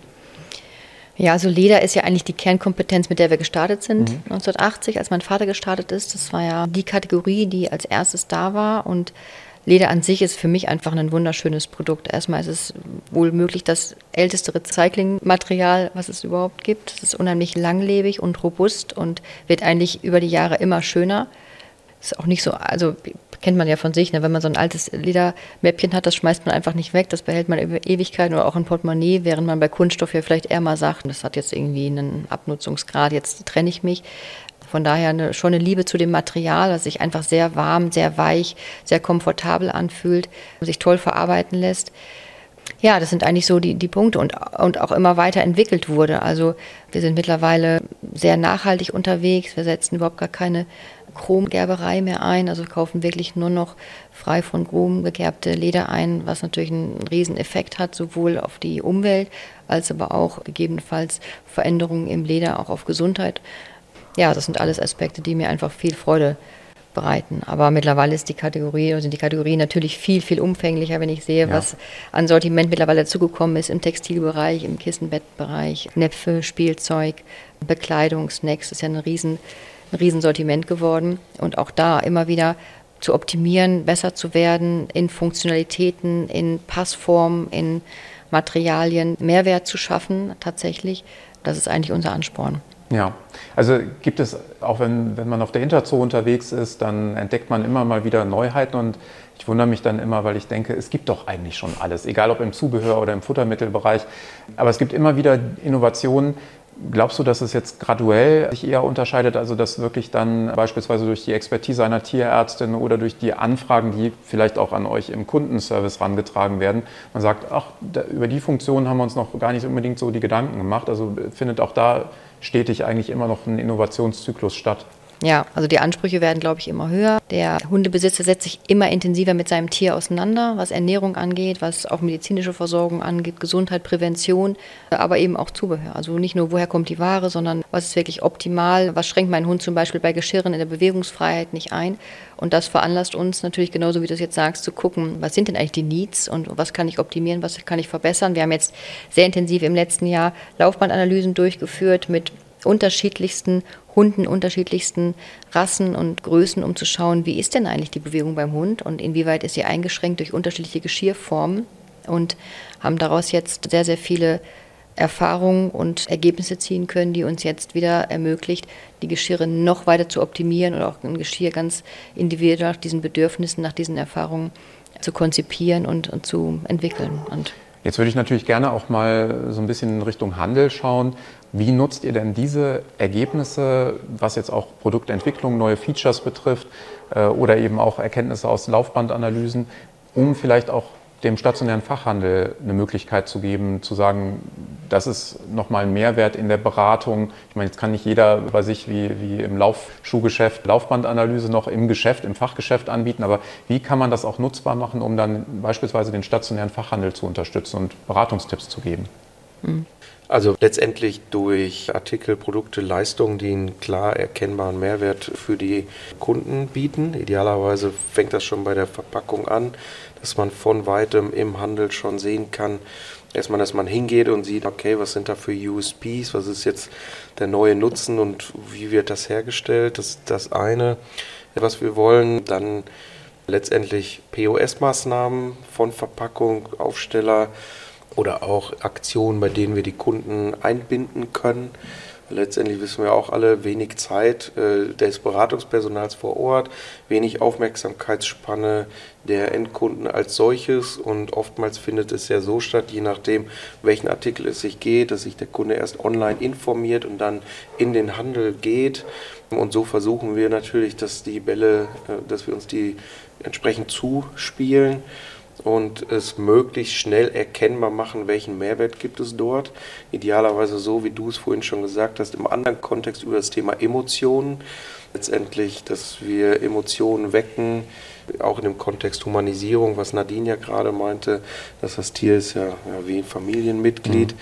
Ja, also Leder ist ja eigentlich die Kernkompetenz, mit der wir gestartet sind. 1980, als mein Vater gestartet ist, das war ja die Kategorie, die als erstes da war und Leder an sich ist für mich einfach ein wunderschönes Produkt. Erstmal ist es wohl möglich das älteste Recyclingmaterial, was es überhaupt gibt. Es ist unheimlich langlebig und robust und wird eigentlich über die Jahre immer schöner. Ist auch nicht so, also kennt man ja von sich, ne? Wenn man so ein altes Ledermäppchen hat, das schmeißt man einfach nicht weg, das behält man über Ewigkeiten oder auch ein Portemonnaie, während man bei Kunststoff ja vielleicht eher mal sagt, das hat jetzt irgendwie einen Abnutzungsgrad, jetzt trenne ich mich. Von daher schon eine Liebe zu dem Material, das sich einfach sehr warm, sehr weich, sehr komfortabel anfühlt, sich toll verarbeiten lässt. Ja, das sind eigentlich so die Punkte und auch immer weiter entwickelt wurde. Also wir sind mittlerweile sehr nachhaltig unterwegs. Wir setzen überhaupt gar keine Chromgerberei mehr ein. Also wir kaufen wirklich nur noch frei von Chrom gegerbte Leder ein, was natürlich einen Rieseneffekt hat, sowohl auf die Umwelt als aber auch gegebenenfalls Veränderungen im Leder, auch auf Gesundheit. Ja, das sind alles Aspekte, die mir einfach viel Freude bereiten. Aber mittlerweile sind die Kategorien natürlich viel, viel umfänglicher, wenn ich sehe, was an Sortiment mittlerweile dazugekommen ist im Textilbereich, im Kissenbettbereich, Näpfe, Spielzeug, Bekleidung, Snacks, das ist ja ein Riesensortiment geworden. Und auch da immer wieder zu optimieren, besser zu werden, in Funktionalitäten, in Passform, in Materialien, Mehrwert zu schaffen tatsächlich. Das ist eigentlich unser Ansporn. Ja, also gibt es, auch wenn man auf der Interzoo unterwegs ist, dann entdeckt man immer mal wieder Neuheiten und ich wundere mich dann immer, weil ich denke, es gibt doch eigentlich schon alles, egal ob im Zubehör oder im Futtermittelbereich, aber es gibt immer wieder Innovationen. Glaubst du, dass es jetzt graduell sich eher unterscheidet, also dass wirklich dann beispielsweise durch die Expertise einer Tierärztin oder durch die Anfragen, die vielleicht auch an euch im Kundenservice herangetragen werden, man sagt, ach, über die Funktion haben wir uns noch gar nicht unbedingt so die Gedanken gemacht, also findet auch da stetig eigentlich immer noch ein Innovationszyklus statt? Ja, also die Ansprüche werden, glaube ich, immer höher. Der Hundebesitzer setzt sich immer intensiver mit seinem Tier auseinander, was Ernährung angeht, was auch medizinische Versorgung angeht, Gesundheit, Prävention, aber eben auch Zubehör. Also nicht nur, woher kommt die Ware, sondern was ist wirklich optimal, was schränkt mein Hund zum Beispiel bei Geschirren in der Bewegungsfreiheit nicht ein. Und das veranlasst uns natürlich, genauso wie du es jetzt sagst, zu gucken, was sind denn eigentlich die Needs und was kann ich optimieren, was kann ich verbessern. Wir haben jetzt sehr intensiv im letzten Jahr Laufbandanalysen durchgeführt mit unterschiedlichsten Hunden, unterschiedlichsten Rassen und Größen, um zu schauen, wie ist denn eigentlich die Bewegung beim Hund und inwieweit ist sie eingeschränkt durch unterschiedliche Geschirrformen und haben daraus jetzt sehr, sehr viele Erfahrungen und Ergebnisse ziehen können, die uns jetzt wieder ermöglicht, die Geschirre noch weiter zu optimieren oder auch ein Geschirr ganz individuell nach diesen Bedürfnissen, nach diesen Erfahrungen zu konzipieren und zu entwickeln. Und jetzt würde ich natürlich gerne auch mal so ein bisschen in Richtung Handel schauen. Wie nutzt ihr denn diese Ergebnisse, was jetzt auch Produktentwicklung, neue Features betrifft oder eben auch Erkenntnisse aus Laufbandanalysen, um vielleicht auch dem stationären Fachhandel eine Möglichkeit zu geben, zu sagen, das ist nochmal ein Mehrwert in der Beratung. Ich meine, jetzt kann nicht jeder bei sich wie im Laufschuhgeschäft Laufbandanalyse noch im Geschäft, im Fachgeschäft anbieten, aber wie kann man das auch nutzbar machen, um dann beispielsweise den stationären Fachhandel zu unterstützen und Beratungstipps zu geben? Also letztendlich durch Artikel, Produkte, Leistungen, die einen klar erkennbaren Mehrwert für die Kunden bieten. Idealerweise fängt das schon bei der Verpackung an, dass man von weitem im Handel schon sehen kann, erstmal, dass man hingeht und sieht, okay, was sind da für USPs, was ist jetzt der neue Nutzen und wie wird das hergestellt? Das ist das eine, was wir wollen. Dann letztendlich POS-Maßnahmen von Verpackung, Aufsteller, oder auch Aktionen, bei denen wir die Kunden einbinden können. Letztendlich wissen wir auch alle, wenig Zeit des Beratungspersonals vor Ort, wenig Aufmerksamkeitsspanne der Endkunden als solches und oftmals findet es ja so statt, je nachdem, welchen Artikel es sich geht, dass sich der Kunde erst online informiert und dann in den Handel geht. Und so versuchen wir natürlich, dass wir uns die entsprechend zuspielen und es möglichst schnell erkennbar machen, welchen Mehrwert gibt es dort. Idealerweise so, wie du es vorhin schon gesagt hast, im anderen Kontext über das Thema Emotionen. Letztendlich, dass wir Emotionen wecken, auch in dem Kontext Humanisierung, was Nadine ja gerade meinte, dass das Tier ist ja wie ein Familienmitglied.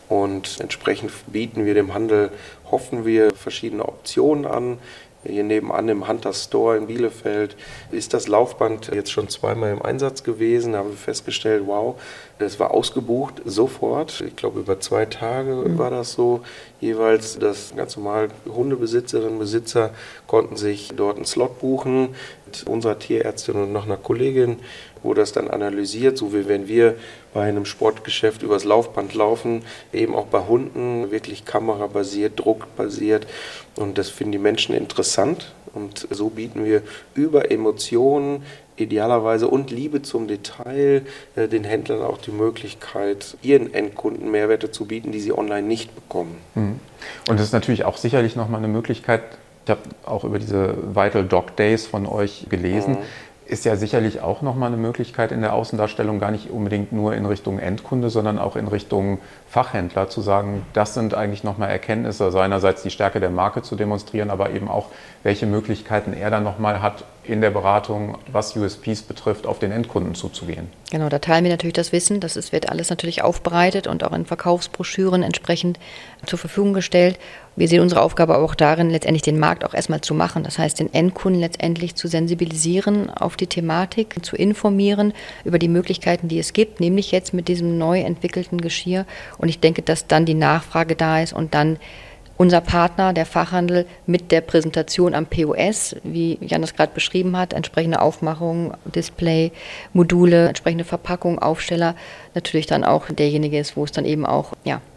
Und entsprechend bieten wir dem Handel, hoffen wir, verschiedene Optionen an. Hier nebenan im Hunter Store in Bielefeld ist das Laufband jetzt schon zweimal im Einsatz gewesen. Da haben wir festgestellt, wow, das war ausgebucht sofort. Ich glaube, über 2 Tage war das so. Jeweils das ganz normal Hundebesitzerinnen und Besitzer konnten sich dort einen Slot buchen mit unserer Tierärztin und noch einer Kollegin, wo das dann analysiert, so wie wenn wir bei einem Sportgeschäft übers Laufband laufen, eben auch bei Hunden, wirklich kamerabasiert, druckbasiert. Und das finden die Menschen interessant. Und so bieten wir über Emotionen, idealerweise und Liebe zum Detail, den Händlern auch die Möglichkeit, ihren Endkunden Mehrwerte zu bieten, die sie online nicht bekommen. Und das ist natürlich auch sicherlich nochmal eine Möglichkeit, ich habe auch über diese Vital Dog Days von euch gelesen, ist ja sicherlich auch nochmal eine Möglichkeit in der Außendarstellung, gar nicht unbedingt nur in Richtung Endkunde, sondern auch in Richtung Fachhändler zu sagen, das sind eigentlich nochmal Erkenntnisse, also einerseits die Stärke der Marke zu demonstrieren, aber eben auch, welche Möglichkeiten er dann nochmal hat, in der Beratung, was USPs betrifft, auf den Endkunden zuzugehen. Genau, da teilen wir natürlich das Wissen, wird alles natürlich aufbereitet und auch in Verkaufsbroschüren entsprechend zur Verfügung gestellt. Wir sehen unsere Aufgabe auch darin, letztendlich den Markt auch erstmal zu machen. Das heißt, den Endkunden letztendlich zu sensibilisieren auf die Thematik, zu informieren über die Möglichkeiten, die es gibt, nämlich jetzt mit diesem neu entwickelten Geschirr. Und ich denke, dass dann die Nachfrage da ist und dann unser Partner, der Fachhandel, mit der Präsentation am POS, wie Jan das gerade beschrieben hat, entsprechende Aufmachung, Display, Module, entsprechende Verpackung, Aufsteller, natürlich dann auch derjenige ist, wo es eben auch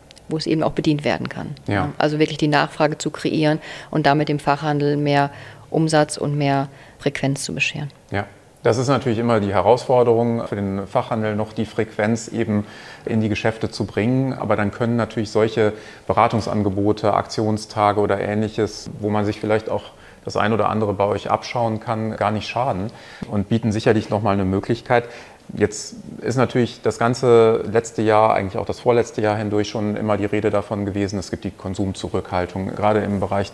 bedient werden kann. Ja. Also wirklich die Nachfrage zu kreieren und damit dem Fachhandel mehr Umsatz und mehr Frequenz zu bescheren. Ja. Das ist natürlich immer die Herausforderung für den Fachhandel, noch die Frequenz eben in die Geschäfte zu bringen. Aber dann können natürlich solche Beratungsangebote, Aktionstage oder Ähnliches, wo man sich vielleicht auch das ein oder andere bei euch abschauen kann, gar nicht schaden und bieten sicherlich nochmal eine Möglichkeit. Jetzt ist natürlich das ganze letzte Jahr, eigentlich auch das vorletzte Jahr hindurch schon immer die Rede davon gewesen, es gibt die Konsumzurückhaltung, gerade im Bereich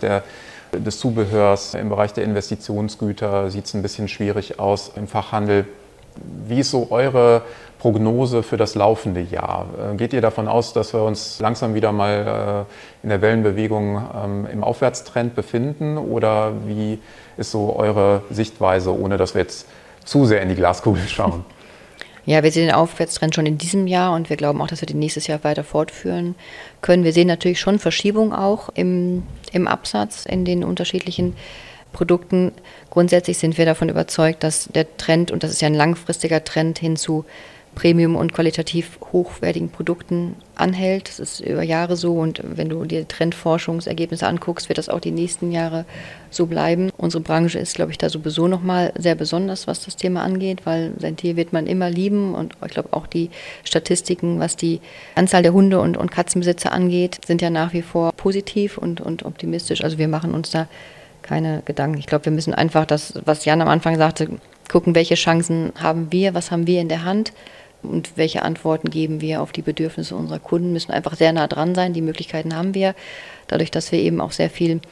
des Zubehörs, im Bereich der Investitionsgüter sieht es ein bisschen schwierig aus im Fachhandel. Wie ist so eure Prognose für das laufende Jahr? Geht ihr davon aus, dass wir uns langsam wieder mal in der Wellenbewegung im Aufwärtstrend befinden? Oder wie ist so eure Sichtweise, ohne dass wir jetzt zu sehr in die Glaskugel schauen? Ja, wir sehen den Aufwärtstrend schon in diesem Jahr und wir glauben auch, dass wir den nächstes Jahr weiter fortführen können. Wir sehen natürlich schon Verschiebung auch im Absatz in den unterschiedlichen Produkten. Grundsätzlich sind wir davon überzeugt, dass der Trend, und das ist ja ein langfristiger Trend, hin zu Premium- und qualitativ hochwertigen Produkten anhält. Das ist über Jahre so und wenn du dir Trendforschungsergebnisse anguckst, wird das auch die nächsten Jahre so bleiben. Unsere Branche ist, glaube ich, da sowieso nochmal sehr besonders, was das Thema angeht, weil sein Tier wird man immer lieben und ich glaube auch die Statistiken, was die Anzahl der Hunde- und Katzenbesitzer angeht, sind ja nach wie vor positiv und optimistisch. Also wir machen uns da keine Gedanken. Ich glaube, wir müssen einfach das, was Jan am Anfang sagte, gucken, welche Chancen haben wir, was haben wir in der Hand und welche Antworten geben wir auf die Bedürfnisse unserer Kunden, müssen einfach sehr nah dran sein. Die Möglichkeiten haben wir, dadurch, dass wir eben auch sehr viel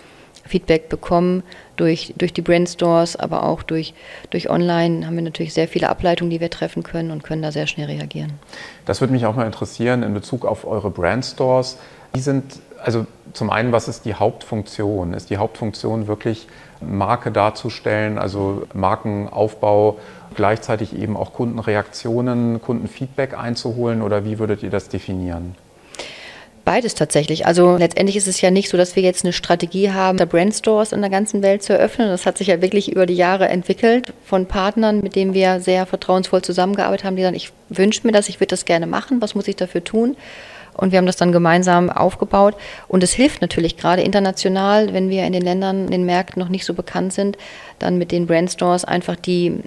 Feedback bekommen durch die Brandstores, aber auch durch Online haben wir natürlich sehr viele Ableitungen, die wir treffen können und können da sehr schnell reagieren. Das würde mich auch mal interessieren in Bezug auf eure Brandstores. Die sind, also zum einen, was ist die Hauptfunktion? Ist die Hauptfunktion wirklich Marke darzustellen, also Markenaufbau, gleichzeitig eben auch Kundenreaktionen, Kundenfeedback einzuholen oder wie würdet ihr das definieren? Beides tatsächlich. Also letztendlich ist es ja nicht so, dass wir jetzt eine Strategie haben, Brandstores in der ganzen Welt zu eröffnen. Das hat sich ja wirklich über die Jahre entwickelt von Partnern, mit denen wir sehr vertrauensvoll zusammengearbeitet haben, die sagen, ich wünsche mir das, ich würde das gerne machen, was muss ich dafür tun? Und wir haben das dann gemeinsam aufgebaut. Und es hilft natürlich gerade international, wenn wir in den Ländern, in den Märkten noch nicht so bekannt sind, dann mit den Brandstores einfach die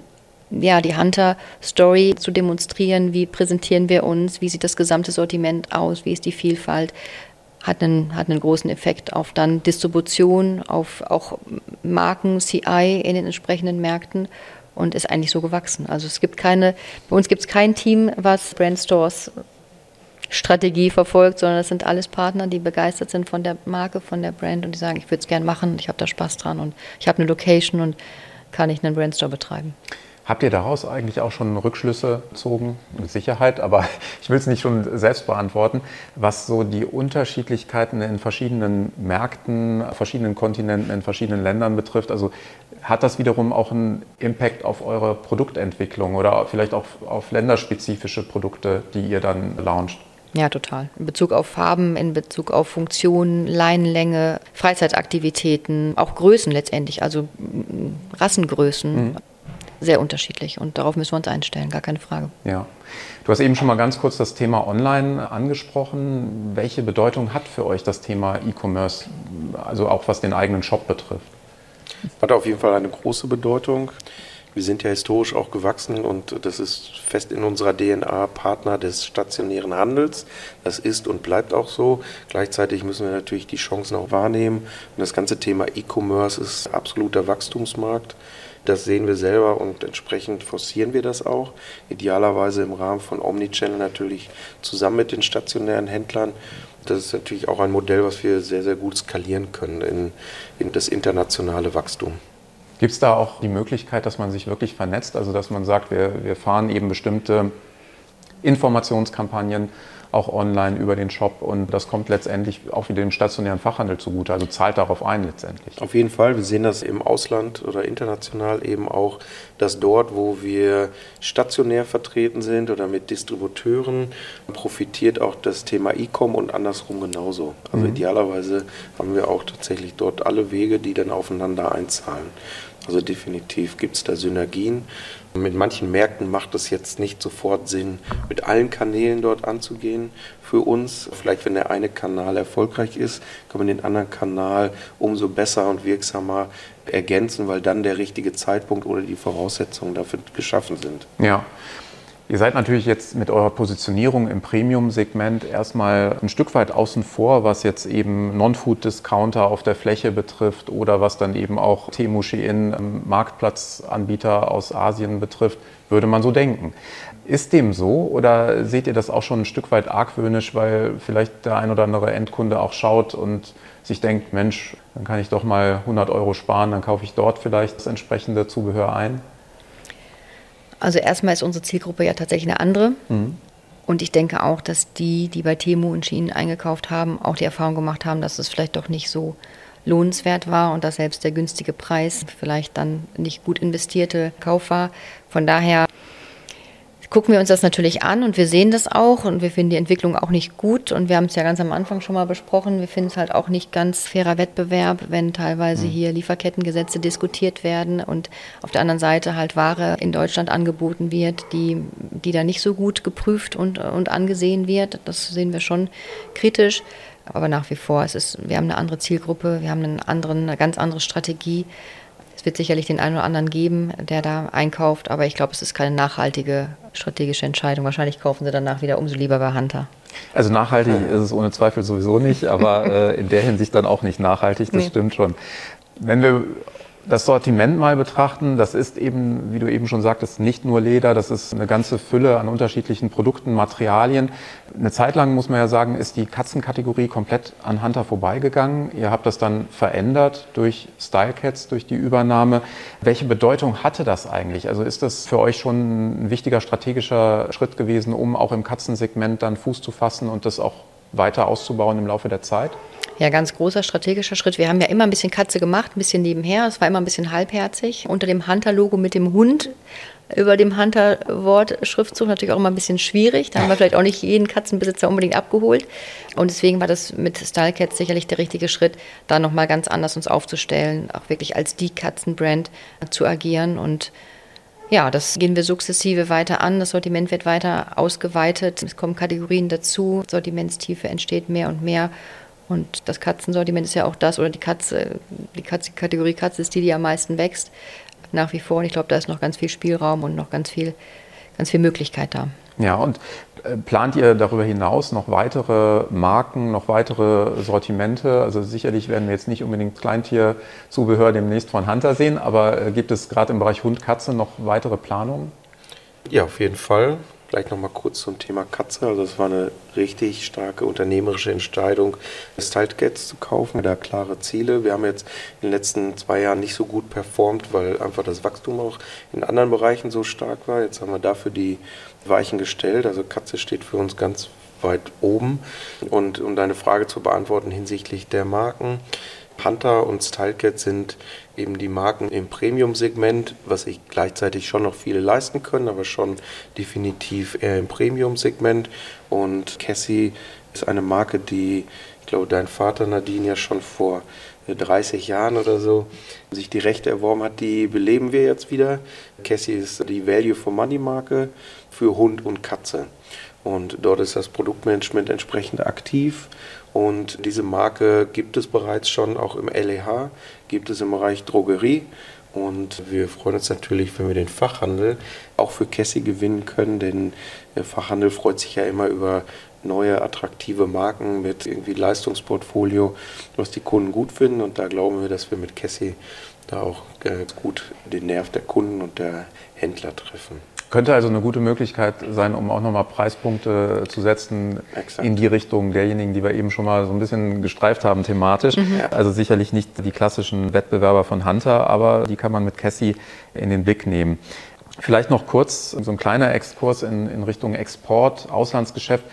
Hunter-Story zu demonstrieren, wie präsentieren wir uns, wie sieht das gesamte Sortiment aus, wie ist die Vielfalt, hat einen großen Effekt auf dann Distribution, auf auch Marken, CI in den entsprechenden Märkten und ist eigentlich so gewachsen. Also bei uns gibt es kein Team, was Brandstores Strategie verfolgt, sondern das sind alles Partner, die begeistert sind von der Marke, von der Brand und die sagen, ich würde es gerne machen, ich habe da Spaß dran und ich habe eine Location und kann ich einen Brandstore betreiben. Habt ihr daraus eigentlich auch schon Rückschlüsse gezogen? Mit Sicherheit, aber ich will es nicht schon selbst beantworten, was so die Unterschiedlichkeiten in verschiedenen Märkten, verschiedenen Kontinenten, in verschiedenen Ländern betrifft. Also hat das wiederum auch einen Impact auf eure Produktentwicklung oder vielleicht auch auf länderspezifische Produkte, die ihr dann launcht? Ja, total. In Bezug auf Farben, in Bezug auf Funktionen, Leinenlänge, Freizeitaktivitäten, auch Größen letztendlich, also Rassengrößen. Sehr unterschiedlich und darauf müssen wir uns einstellen, gar keine Frage. Ja. Du hast eben schon mal ganz kurz das Thema Online angesprochen. Welche Bedeutung hat für euch das Thema E-Commerce, also auch was den eigenen Shop betrifft? Hat auf jeden Fall eine große Bedeutung. Wir sind ja historisch auch gewachsen und das ist fest in unserer DNA, Partner des stationären Handels. Das ist und bleibt auch so. Gleichzeitig müssen wir natürlich die Chancen auch wahrnehmen. Und das ganze Thema E-Commerce ist absoluter Wachstumsmarkt. Das sehen wir selber und entsprechend forcieren wir das auch. Idealerweise im Rahmen von Omnichannel natürlich zusammen mit den stationären Händlern. Das ist natürlich auch ein Modell, was wir sehr, sehr gut skalieren können in das internationale Wachstum. Gibt es da auch die Möglichkeit, dass man sich wirklich vernetzt? Also dass man sagt, wir fahren eben bestimmte Informationskampagnen auch online über den Shop und das kommt letztendlich auch wieder dem stationären Fachhandel zugute, also zahlt darauf ein letztendlich. Auf jeden Fall, wir sehen das im Ausland oder international eben auch, dass dort, wo wir stationär vertreten sind oder mit Distributeuren, profitiert auch das Thema E-Com und andersrum genauso. Also idealerweise haben wir auch tatsächlich dort alle Wege, die dann aufeinander einzahlen. Also definitiv gibt es da Synergien. Mit manchen Märkten macht es jetzt nicht sofort Sinn, mit allen Kanälen dort anzugehen für uns. Vielleicht, wenn der eine Kanal erfolgreich ist, kann man den anderen Kanal umso besser und wirksamer ergänzen, weil dann der richtige Zeitpunkt oder die Voraussetzungen dafür geschaffen sind. Ja. Ihr seid natürlich jetzt mit eurer Positionierung im Premium-Segment erstmal ein Stück weit außen vor, was jetzt eben Non-Food-Discounter auf der Fläche betrifft oder was dann eben auch Temu, Shein, Marktplatzanbieter aus Asien betrifft, würde man so denken. Ist dem so oder seht ihr das auch schon ein Stück weit argwöhnisch, weil vielleicht der ein oder andere Endkunde auch schaut und sich denkt, Mensch, dann kann ich doch mal 100 € sparen, dann kaufe ich dort vielleicht das entsprechende Zubehör ein? Also erstmal ist unsere Zielgruppe ja tatsächlich eine andere. Und ich denke auch, dass die bei Temu und Shein eingekauft haben, auch die Erfahrung gemacht haben, dass es vielleicht doch nicht so lohnenswert war und dass selbst der günstige Preis vielleicht dann nicht gut investierte Kauf war. Von daher gucken wir uns das natürlich an und wir sehen das auch und wir finden die Entwicklung auch nicht gut und wir haben es ja ganz am Anfang schon mal besprochen, wir finden es halt auch nicht ganz fairer Wettbewerb, wenn teilweise hier Lieferkettengesetze diskutiert werden und auf der anderen Seite halt Ware in Deutschland angeboten wird, die da nicht so gut geprüft und angesehen wird. Das sehen wir schon kritisch, aber nach wie vor, wir haben eine andere Zielgruppe, wir haben eine ganz andere Strategie. Es wird sicherlich den einen oder anderen geben, der da einkauft, aber ich glaube, es ist keine nachhaltige strategische Entscheidung. Wahrscheinlich kaufen sie danach wieder umso lieber bei Hunter. Also nachhaltig ist es ohne Zweifel sowieso nicht, aber in der Hinsicht dann auch nicht nachhaltig, das stimmt schon. Wenn wir das Sortiment mal betrachten, das ist eben, wie du eben schon sagtest, nicht nur Leder, das ist eine ganze Fülle an unterschiedlichen Produkten, Materialien. Eine Zeit lang, muss man ja sagen, ist die Katzenkategorie komplett an Hunter vorbeigegangen. Ihr habt das dann verändert durch Style Cats, durch die Übernahme. Welche Bedeutung hatte das eigentlich? Also ist das für euch schon ein wichtiger strategischer Schritt gewesen, um auch im Katzensegment dann Fuß zu fassen und das auch weiter auszubauen im Laufe der Zeit? Ja, ganz großer strategischer Schritt. Wir haben ja immer ein bisschen Katze gemacht, ein bisschen nebenher. Es war immer ein bisschen halbherzig. Unter dem Hunter-Logo mit dem Hund, über dem Hunter-Wort-Schriftzug natürlich auch immer ein bisschen schwierig. Da haben wir vielleicht auch nicht jeden Katzenbesitzer unbedingt abgeholt. Und deswegen war das mit Style Cats sicherlich der richtige Schritt, da nochmal ganz anders uns aufzustellen, auch wirklich als die Katzenbrand zu agieren. Und ja, das gehen wir sukzessive weiter an. Das Sortiment wird weiter ausgeweitet. Es kommen Kategorien dazu. Sortimentstiefe entsteht mehr und mehr. Und das Katzensortiment ist ja auch das, oder die Kategorie Katze ist die am meisten wächst, nach wie vor. Und ich glaube, da ist noch ganz viel Spielraum und noch ganz viel Möglichkeit da. Ja, und plant ihr darüber hinaus noch weitere Marken, noch weitere Sortimente? Also sicherlich werden wir jetzt nicht unbedingt Kleintierzubehör demnächst von Hunter sehen, aber gibt es gerade im Bereich Hund, Katze noch weitere Planungen? Ja, auf jeden Fall. Vielleicht noch mal kurz zum Thema Katze. Also es war eine richtig starke unternehmerische Entscheidung, Style Cats zu kaufen, da klare Ziele. Wir haben jetzt in den letzten 2 Jahren nicht so gut performt, weil einfach das Wachstum auch in anderen Bereichen so stark war. Jetzt haben wir dafür die Weichen gestellt. Also Katze steht für uns ganz weit oben. Und um deine Frage zu beantworten hinsichtlich der Marken, Hunter und Style Cats sind eben die Marken im Premium-Segment, was sich gleichzeitig schon noch viele leisten können, aber schon definitiv eher im Premium-Segment. Und Cassie ist eine Marke, die, ich glaube, dein Vater Nadine ja schon vor 30 Jahren oder so sich die Rechte erworben hat, die beleben wir jetzt wieder. Cassie ist die Value-for-Money-Marke für Hund und Katze. Und dort ist das Produktmanagement entsprechend aktiv. Und diese Marke gibt es bereits schon auch im LEH, gibt es im Bereich Drogerie. Und wir freuen uns natürlich, wenn wir den Fachhandel auch für Cassie gewinnen können, denn der Fachhandel freut sich ja immer über neue, attraktive Marken mit irgendwie Leistungsportfolio, was die Kunden gut finden. Und da glauben wir, dass wir mit Cassie da auch gut den Nerv der Kunden und der Händler treffen. Könnte also eine gute Möglichkeit sein, um auch nochmal Preispunkte zu setzen. Exakt. In die Richtung derjenigen, die wir eben schon mal so ein bisschen gestreift haben thematisch. Also sicherlich nicht die klassischen Wettbewerber von Hunter, aber die kann man mit Cassie in den Blick nehmen. Vielleicht noch kurz so ein kleiner Exkurs in Richtung Export, Auslandsgeschäft.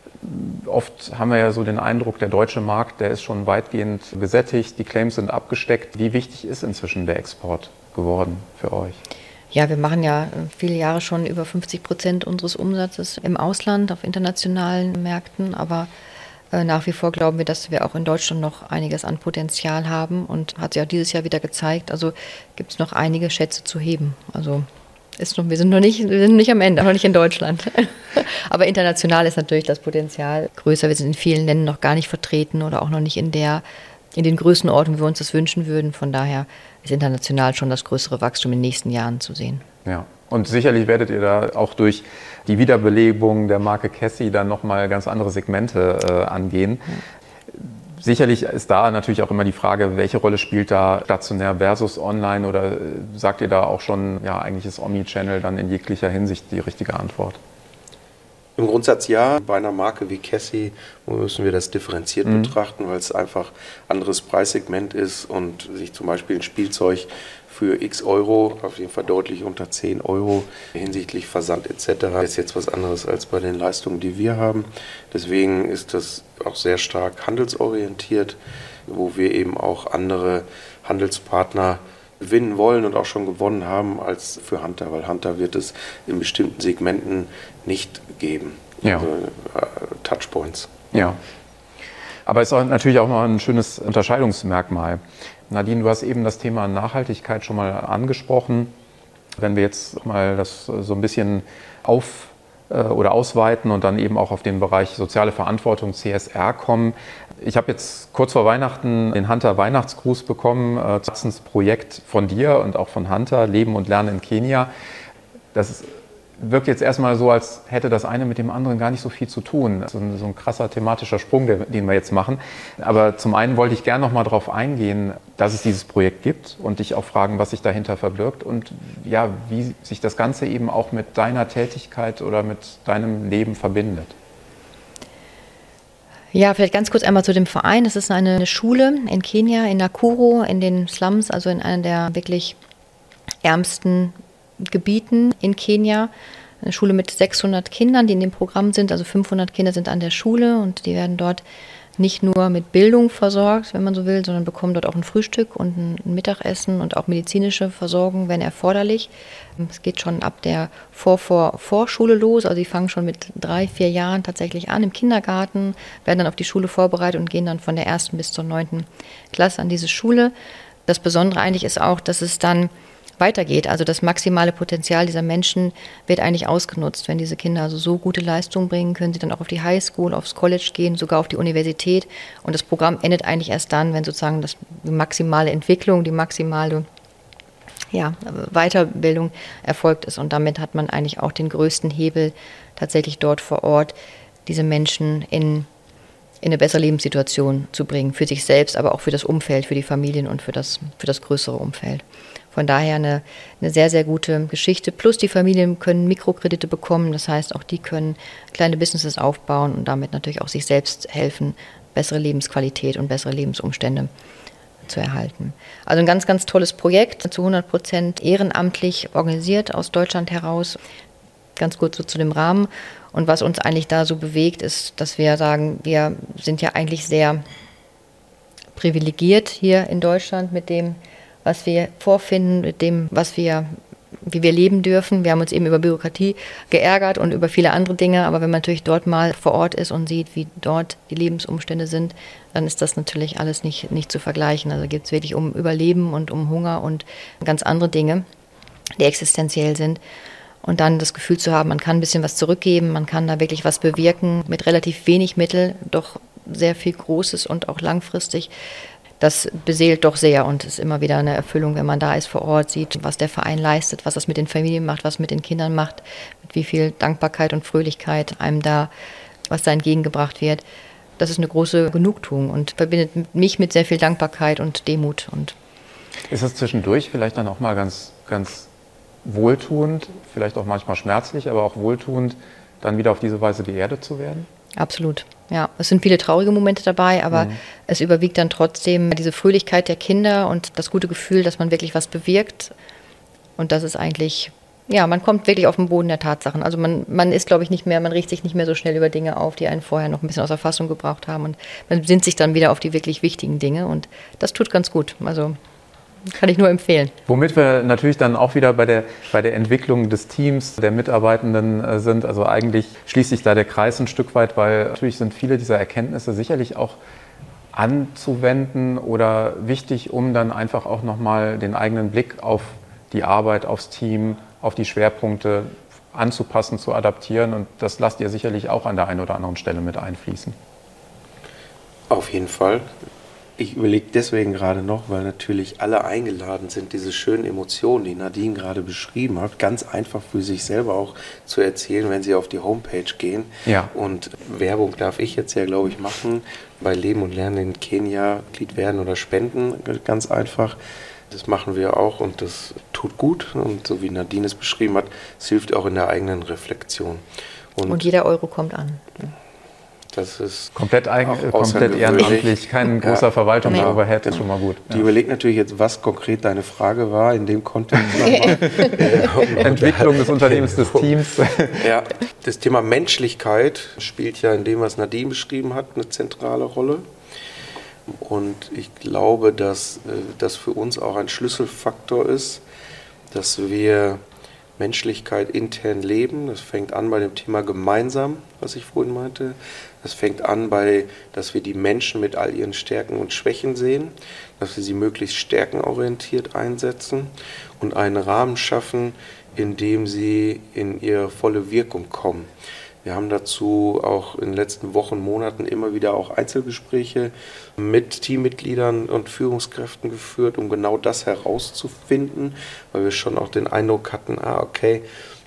Oft haben wir ja so den Eindruck, der deutsche Markt, der ist schon weitgehend gesättigt, die Claims sind abgesteckt. Wie wichtig ist inzwischen der Export geworden für euch? Ja, wir machen ja viele Jahre schon über 50% unseres Umsatzes im Ausland, auf internationalen Märkten. Aber nach wie vor glauben wir, dass wir auch in Deutschland noch einiges an Potenzial haben. Und hat sich auch dieses Jahr wieder gezeigt. Also gibt es noch einige Schätze zu heben. Also wir sind noch nicht am Ende, noch nicht in Deutschland. Aber international ist natürlich das Potenzial größer. Wir sind in vielen Ländern noch gar nicht vertreten oder auch noch nicht in den Größenordnungen, wie wir uns das wünschen würden. Von daher ist international schon das größere Wachstum in den nächsten Jahren zu sehen. Ja, und sicherlich werdet ihr da auch durch die Wiederbelebung der Marke Cassie dann nochmal ganz andere Segmente angehen. Ja. Sicherlich ist da natürlich auch immer die Frage, welche Rolle spielt da stationär versus online, oder sagt ihr da auch schon, ja, eigentlich ist Omnichannel dann in jeglicher Hinsicht die richtige Antwort? Im Grundsatz ja. Bei einer Marke wie Cassie müssen wir das differenziert betrachten, weil es einfach anderes Preissegment ist und sich zum Beispiel ein Spielzeug für x Euro, auf jeden Fall deutlich unter 10 Euro hinsichtlich Versand etc. ist jetzt was anderes als bei den Leistungen, die wir haben. Deswegen ist das auch sehr stark handelsorientiert, wo wir eben auch andere Handelspartner gewinnen wollen und auch schon gewonnen haben als für Hunter, weil Hunter wird es in bestimmten Segmenten nicht geben. Ja. Also, Touchpoints. Ja. Aber es ist natürlich auch noch ein schönes Unterscheidungsmerkmal. Nadine, du hast eben das Thema Nachhaltigkeit schon mal angesprochen. Wenn wir jetzt mal das so ein bisschen ausweiten und dann eben auch auf den Bereich soziale Verantwortung, CSR kommen. Ich habe jetzt kurz vor Weihnachten den Hunter Weihnachtsgruß bekommen, das Projekt von dir und auch von Hunter, Leben und Lernen in Kenia. Das wirkt jetzt erstmal so, als hätte das eine mit dem anderen gar nicht so viel zu tun. So ein krasser thematischer Sprung, den wir jetzt machen. Aber zum einen wollte ich gerne noch mal darauf eingehen, dass es dieses Projekt gibt und dich auch fragen, was sich dahinter verbirgt und ja, wie sich das Ganze eben auch mit deiner Tätigkeit oder mit deinem Leben verbindet. Ja, vielleicht ganz kurz einmal zu dem Verein. Es ist eine Schule in Kenia, in Nakuru, in den Slums, also in einer der wirklich ärmsten Gebieten in Kenia. Eine Schule mit 600 Kindern, die in dem Programm sind. Also 500 Kinder sind an der Schule und die werden dort nicht nur mit Bildung versorgt, wenn man so will, sondern bekommen dort auch ein Frühstück und ein Mittagessen und auch medizinische Versorgung, wenn erforderlich. Es geht schon ab der Vorschule los, also die fangen schon mit 3, 4 Jahren tatsächlich an im Kindergarten, werden dann auf die Schule vorbereitet und gehen dann von der 1. bis zur 9. Klasse an diese Schule. Das Besondere eigentlich ist auch, dass es dann weitergeht. Also das maximale Potenzial dieser Menschen wird eigentlich ausgenutzt. Wenn diese Kinder also so gute Leistungen bringen, können sie dann auch auf die Highschool, aufs College gehen, sogar auf die Universität. Und das Programm endet eigentlich erst dann, wenn sozusagen die maximale Entwicklung, die maximale Weiterbildung erfolgt ist. Und damit hat man eigentlich auch den größten Hebel tatsächlich dort vor Ort, diese Menschen in eine bessere Lebenssituation zu bringen, für sich selbst, aber auch für das Umfeld, für die Familien und für das größere Umfeld. Von daher eine sehr, sehr gute Geschichte. Plus die Familien können Mikrokredite bekommen. Das heißt, auch die können kleine Businesses aufbauen und damit natürlich auch sich selbst helfen, bessere Lebensqualität und bessere Lebensumstände zu erhalten. Also ein ganz, ganz tolles Projekt, zu 100% ehrenamtlich organisiert aus Deutschland heraus. Ganz kurz so zu dem Rahmen. Und was uns eigentlich da so bewegt, ist, dass wir sagen, wir sind ja eigentlich sehr privilegiert hier in Deutschland mit dem, was wir vorfinden, mit dem, wie wir leben dürfen. Wir haben uns eben über Bürokratie geärgert und über viele andere Dinge, aber wenn man natürlich dort mal vor Ort ist und sieht, wie dort die Lebensumstände sind, dann ist das natürlich alles nicht zu vergleichen. Also geht es wirklich um Überleben und um Hunger und ganz andere Dinge, die existenziell sind. Und dann das Gefühl zu haben, man kann ein bisschen was zurückgeben, man kann da wirklich was bewirken, mit relativ wenig Mittel, doch sehr viel Großes und auch langfristig. Das beseelt doch sehr und ist immer wieder eine Erfüllung, wenn man da ist vor Ort, sieht, was der Verein leistet, was das mit den Familien macht, was mit den Kindern macht, mit wie viel Dankbarkeit und Fröhlichkeit einem da, was da entgegengebracht wird. Das ist eine große Genugtuung und verbindet mich mit sehr viel Dankbarkeit und Demut. Und ist es zwischendurch vielleicht dann auch mal ganz, ganz wohltuend, vielleicht auch manchmal schmerzlich, aber auch wohltuend, dann wieder auf diese Weise geerdet zu werden? Absolut, ja. Es sind viele traurige Momente dabei, aber es überwiegt dann trotzdem diese Fröhlichkeit der Kinder und das gute Gefühl, dass man wirklich was bewirkt. Und das ist eigentlich, ja, man kommt wirklich auf den Boden der Tatsachen. Also man ist, glaube ich, nicht mehr, man regt sich nicht mehr so schnell über Dinge auf, die einen vorher noch ein bisschen aus der Fassung gebracht haben. Und man besinnt sich dann wieder auf die wirklich wichtigen Dinge und das tut ganz gut. Also kann ich nur empfehlen. Womit wir natürlich dann auch wieder bei der Entwicklung des Teams, der Mitarbeitenden sind. Also eigentlich schließt sich da der Kreis ein Stück weit, weil natürlich sind viele dieser Erkenntnisse sicherlich auch anzuwenden oder wichtig, um dann einfach auch nochmal den eigenen Blick auf die Arbeit, aufs Team, auf die Schwerpunkte anzupassen, zu adaptieren. Und das lasst ihr sicherlich auch an der einen oder anderen Stelle mit einfließen. Auf jeden Fall. Ich überlege deswegen gerade noch, weil natürlich alle eingeladen sind, diese schönen Emotionen, die Nadine gerade beschrieben hat, ganz einfach für sich selber auch zu erzählen, wenn sie auf die Homepage gehen. Ja. Und Werbung darf ich jetzt ja, glaube ich, machen. Bei Leben und Lernen in Kenia Mitglied werden oder spenden, ganz einfach. Das machen wir auch und das tut gut. Und so wie Nadine es beschrieben hat, es hilft auch in der eigenen Reflexion. Und jeder Euro kommt an. Das ist komplett ehrenamtlich, kein großer Verwaltungsoverhead, ist schon mal gut. Die überlegt natürlich jetzt, was konkret deine Frage war in dem Kontext. Entwicklung des Unternehmens, des Teams. Ja, das Thema Menschlichkeit spielt ja in dem, was Nadine beschrieben hat, eine zentrale Rolle. Und ich glaube, dass das für uns auch ein Schlüsselfaktor ist, dass wir Menschlichkeit intern leben. Das fängt an bei dem Thema gemeinsam, was ich vorhin meinte. Das fängt an dass wir die Menschen mit all ihren Stärken und Schwächen sehen, dass wir sie möglichst stärkenorientiert einsetzen und einen Rahmen schaffen, in dem sie in ihre volle Wirkung kommen. Wir haben dazu auch in den letzten Wochen, Monaten immer wieder auch Einzelgespräche mit Teammitgliedern und Führungskräften geführt, um genau das herauszufinden, weil wir schon auch den Eindruck hatten, okay,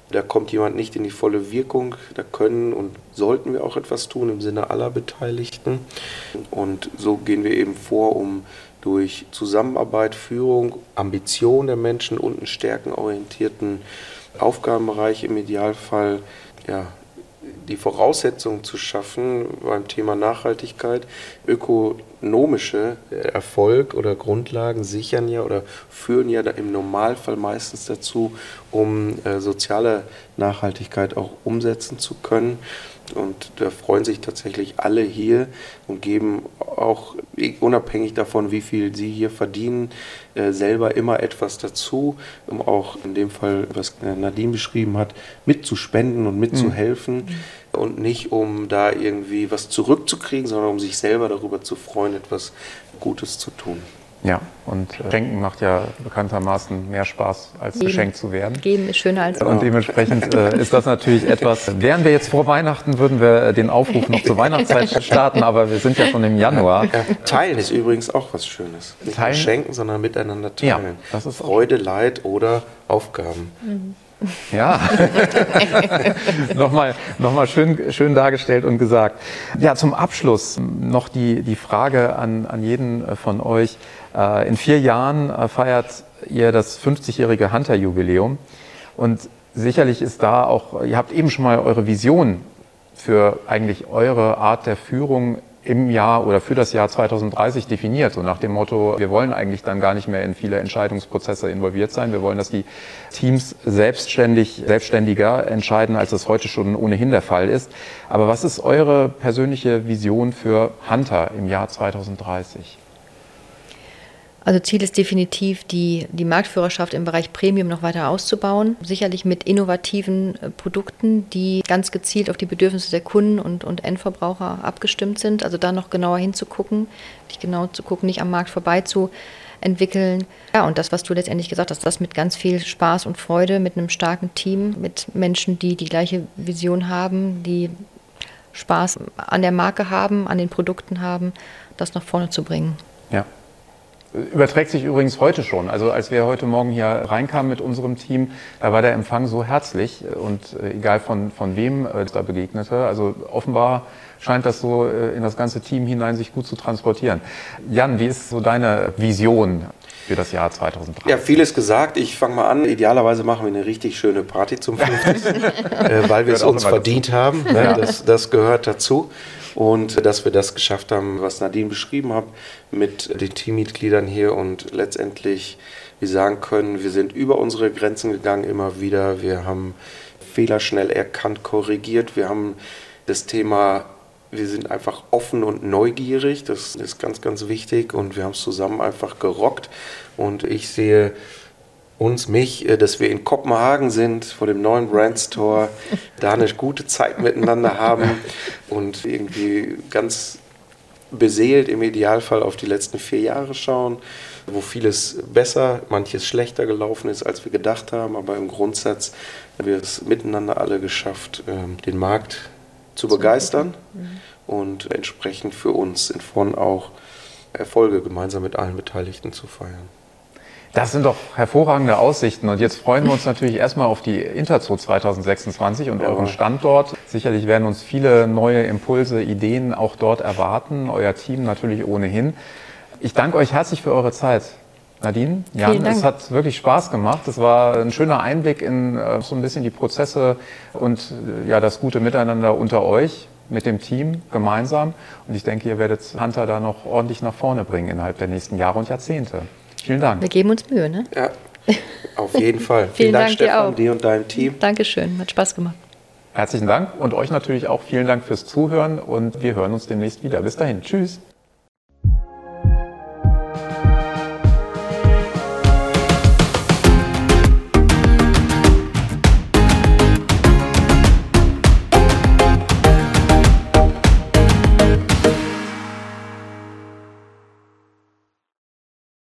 Da kommt jemand nicht in die volle Wirkung. Da können und sollten wir auch etwas tun im Sinne aller Beteiligten. Und so gehen wir eben vor, um durch Zusammenarbeit, Führung, Ambition der Menschen und einen stärkenorientierten Aufgabenbereich im Idealfall die Voraussetzungen zu schaffen beim Thema Nachhaltigkeit. Ökonomische Erfolg oder Grundlagen sichern ja oder führen ja da im Normalfall meistens dazu, um soziale Nachhaltigkeit auch umsetzen zu können. Und da freuen sich tatsächlich alle hier und geben auch, unabhängig davon, wie viel sie hier verdienen, selber immer etwas dazu, um auch in dem Fall, was Nadine beschrieben hat, mitzuspenden und mitzuhelfen. Und nicht, um da irgendwie was zurückzukriegen, sondern um sich selber darüber zu freuen, etwas Gutes zu tun. Ja, und Schenken macht ja bekanntermaßen mehr Spaß, als geschenkt zu werden. Geben ist schöner als Und dementsprechend ist das natürlich etwas, wären wir jetzt vor Weihnachten, würden wir den Aufruf noch zur Weihnachtszeit starten, aber wir sind ja schon im Januar. Ja, teilen ist übrigens auch was Schönes. Nicht nur schenken, sondern miteinander teilen. Ja, das ist Freude, Leid oder Aufgaben. Ja, nochmal schön dargestellt und gesagt. Ja, zum Abschluss noch die Frage an jeden von euch. In 4 Jahren feiert ihr das 50-jährige Hunter-Jubiläum und sicherlich ist da auch, ihr habt eben schon mal eure Vision für eigentlich eure Art der Führung im Jahr oder für das Jahr 2030 definiert. So nach dem Motto, wir wollen eigentlich dann gar nicht mehr in viele Entscheidungsprozesse involviert sein. Wir wollen, dass die Teams selbstständiger entscheiden, als das heute schon ohnehin der Fall ist. Aber was ist eure persönliche Vision für Hunter im Jahr 2030? Also Ziel ist definitiv, die Marktführerschaft im Bereich Premium noch weiter auszubauen. Sicherlich mit innovativen Produkten, die ganz gezielt auf die Bedürfnisse der Kunden und Endverbraucher abgestimmt sind. Also da noch genauer hinzugucken, nicht am Markt vorbei zu entwickeln. Ja, und das, was du letztendlich gesagt hast, das mit ganz viel Spaß und Freude, mit einem starken Team, mit Menschen, die die gleiche Vision haben, die Spaß an der Marke haben, an den Produkten haben, das nach vorne zu bringen. Ja. Überträgt sich übrigens heute schon. Also als wir heute Morgen hier reinkamen mit unserem Team, da war der Empfang so herzlich und egal von wem es da begegnete. Also offenbar scheint das so in das ganze Team hinein sich gut zu transportieren. Jan, wie ist so deine Vision für das Jahr 2030? Ja, vieles gesagt. Ich fange mal an. Idealerweise machen wir eine richtig schöne Party zum 50. Weil wir es uns verdient haben. Ja. Das gehört dazu. Und dass wir das geschafft haben, was Nadine beschrieben hat, mit den Teammitgliedern hier und letztendlich wir sagen können, wir sind über unsere Grenzen gegangen immer wieder. Wir haben Fehler schnell erkannt, korrigiert. Wir haben das Thema, wir sind einfach offen und neugierig. Das ist ganz, ganz wichtig und wir haben es zusammen einfach gerockt. Und ich sehe mich, dass wir in Kopenhagen sind, vor dem neuen Brandstore, da eine gute Zeit miteinander haben und irgendwie ganz beseelt im Idealfall auf die letzten 4 Jahre schauen, wo vieles besser, manches schlechter gelaufen ist, als wir gedacht haben, aber im Grundsatz haben wir es miteinander alle geschafft, den Markt zu begeistern und entsprechend für uns in Bonn auch Erfolge gemeinsam mit allen Beteiligten zu feiern. Das sind doch hervorragende Aussichten und jetzt freuen wir uns natürlich erstmal auf die Interzoo 2026 und euren Standort. Sicherlich werden uns viele neue Impulse, Ideen auch dort erwarten, euer Team natürlich ohnehin. Ich danke euch herzlich für eure Zeit. Nadine, Jan, es hat wirklich Spaß gemacht. Es war ein schöner Einblick in so ein bisschen die Prozesse und ja, das gute Miteinander unter euch mit dem Team gemeinsam. Und ich denke, ihr werdet Hunter da noch ordentlich nach vorne bringen innerhalb der nächsten Jahre und Jahrzehnte. Vielen Dank. Wir geben uns Mühe, ne? Ja, auf jeden Fall. Vielen Dank, Stefan, dir und deinem Team. Dankeschön, hat Spaß gemacht. Herzlichen Dank und euch natürlich auch vielen Dank fürs Zuhören und wir hören uns demnächst wieder. Bis dahin, tschüss.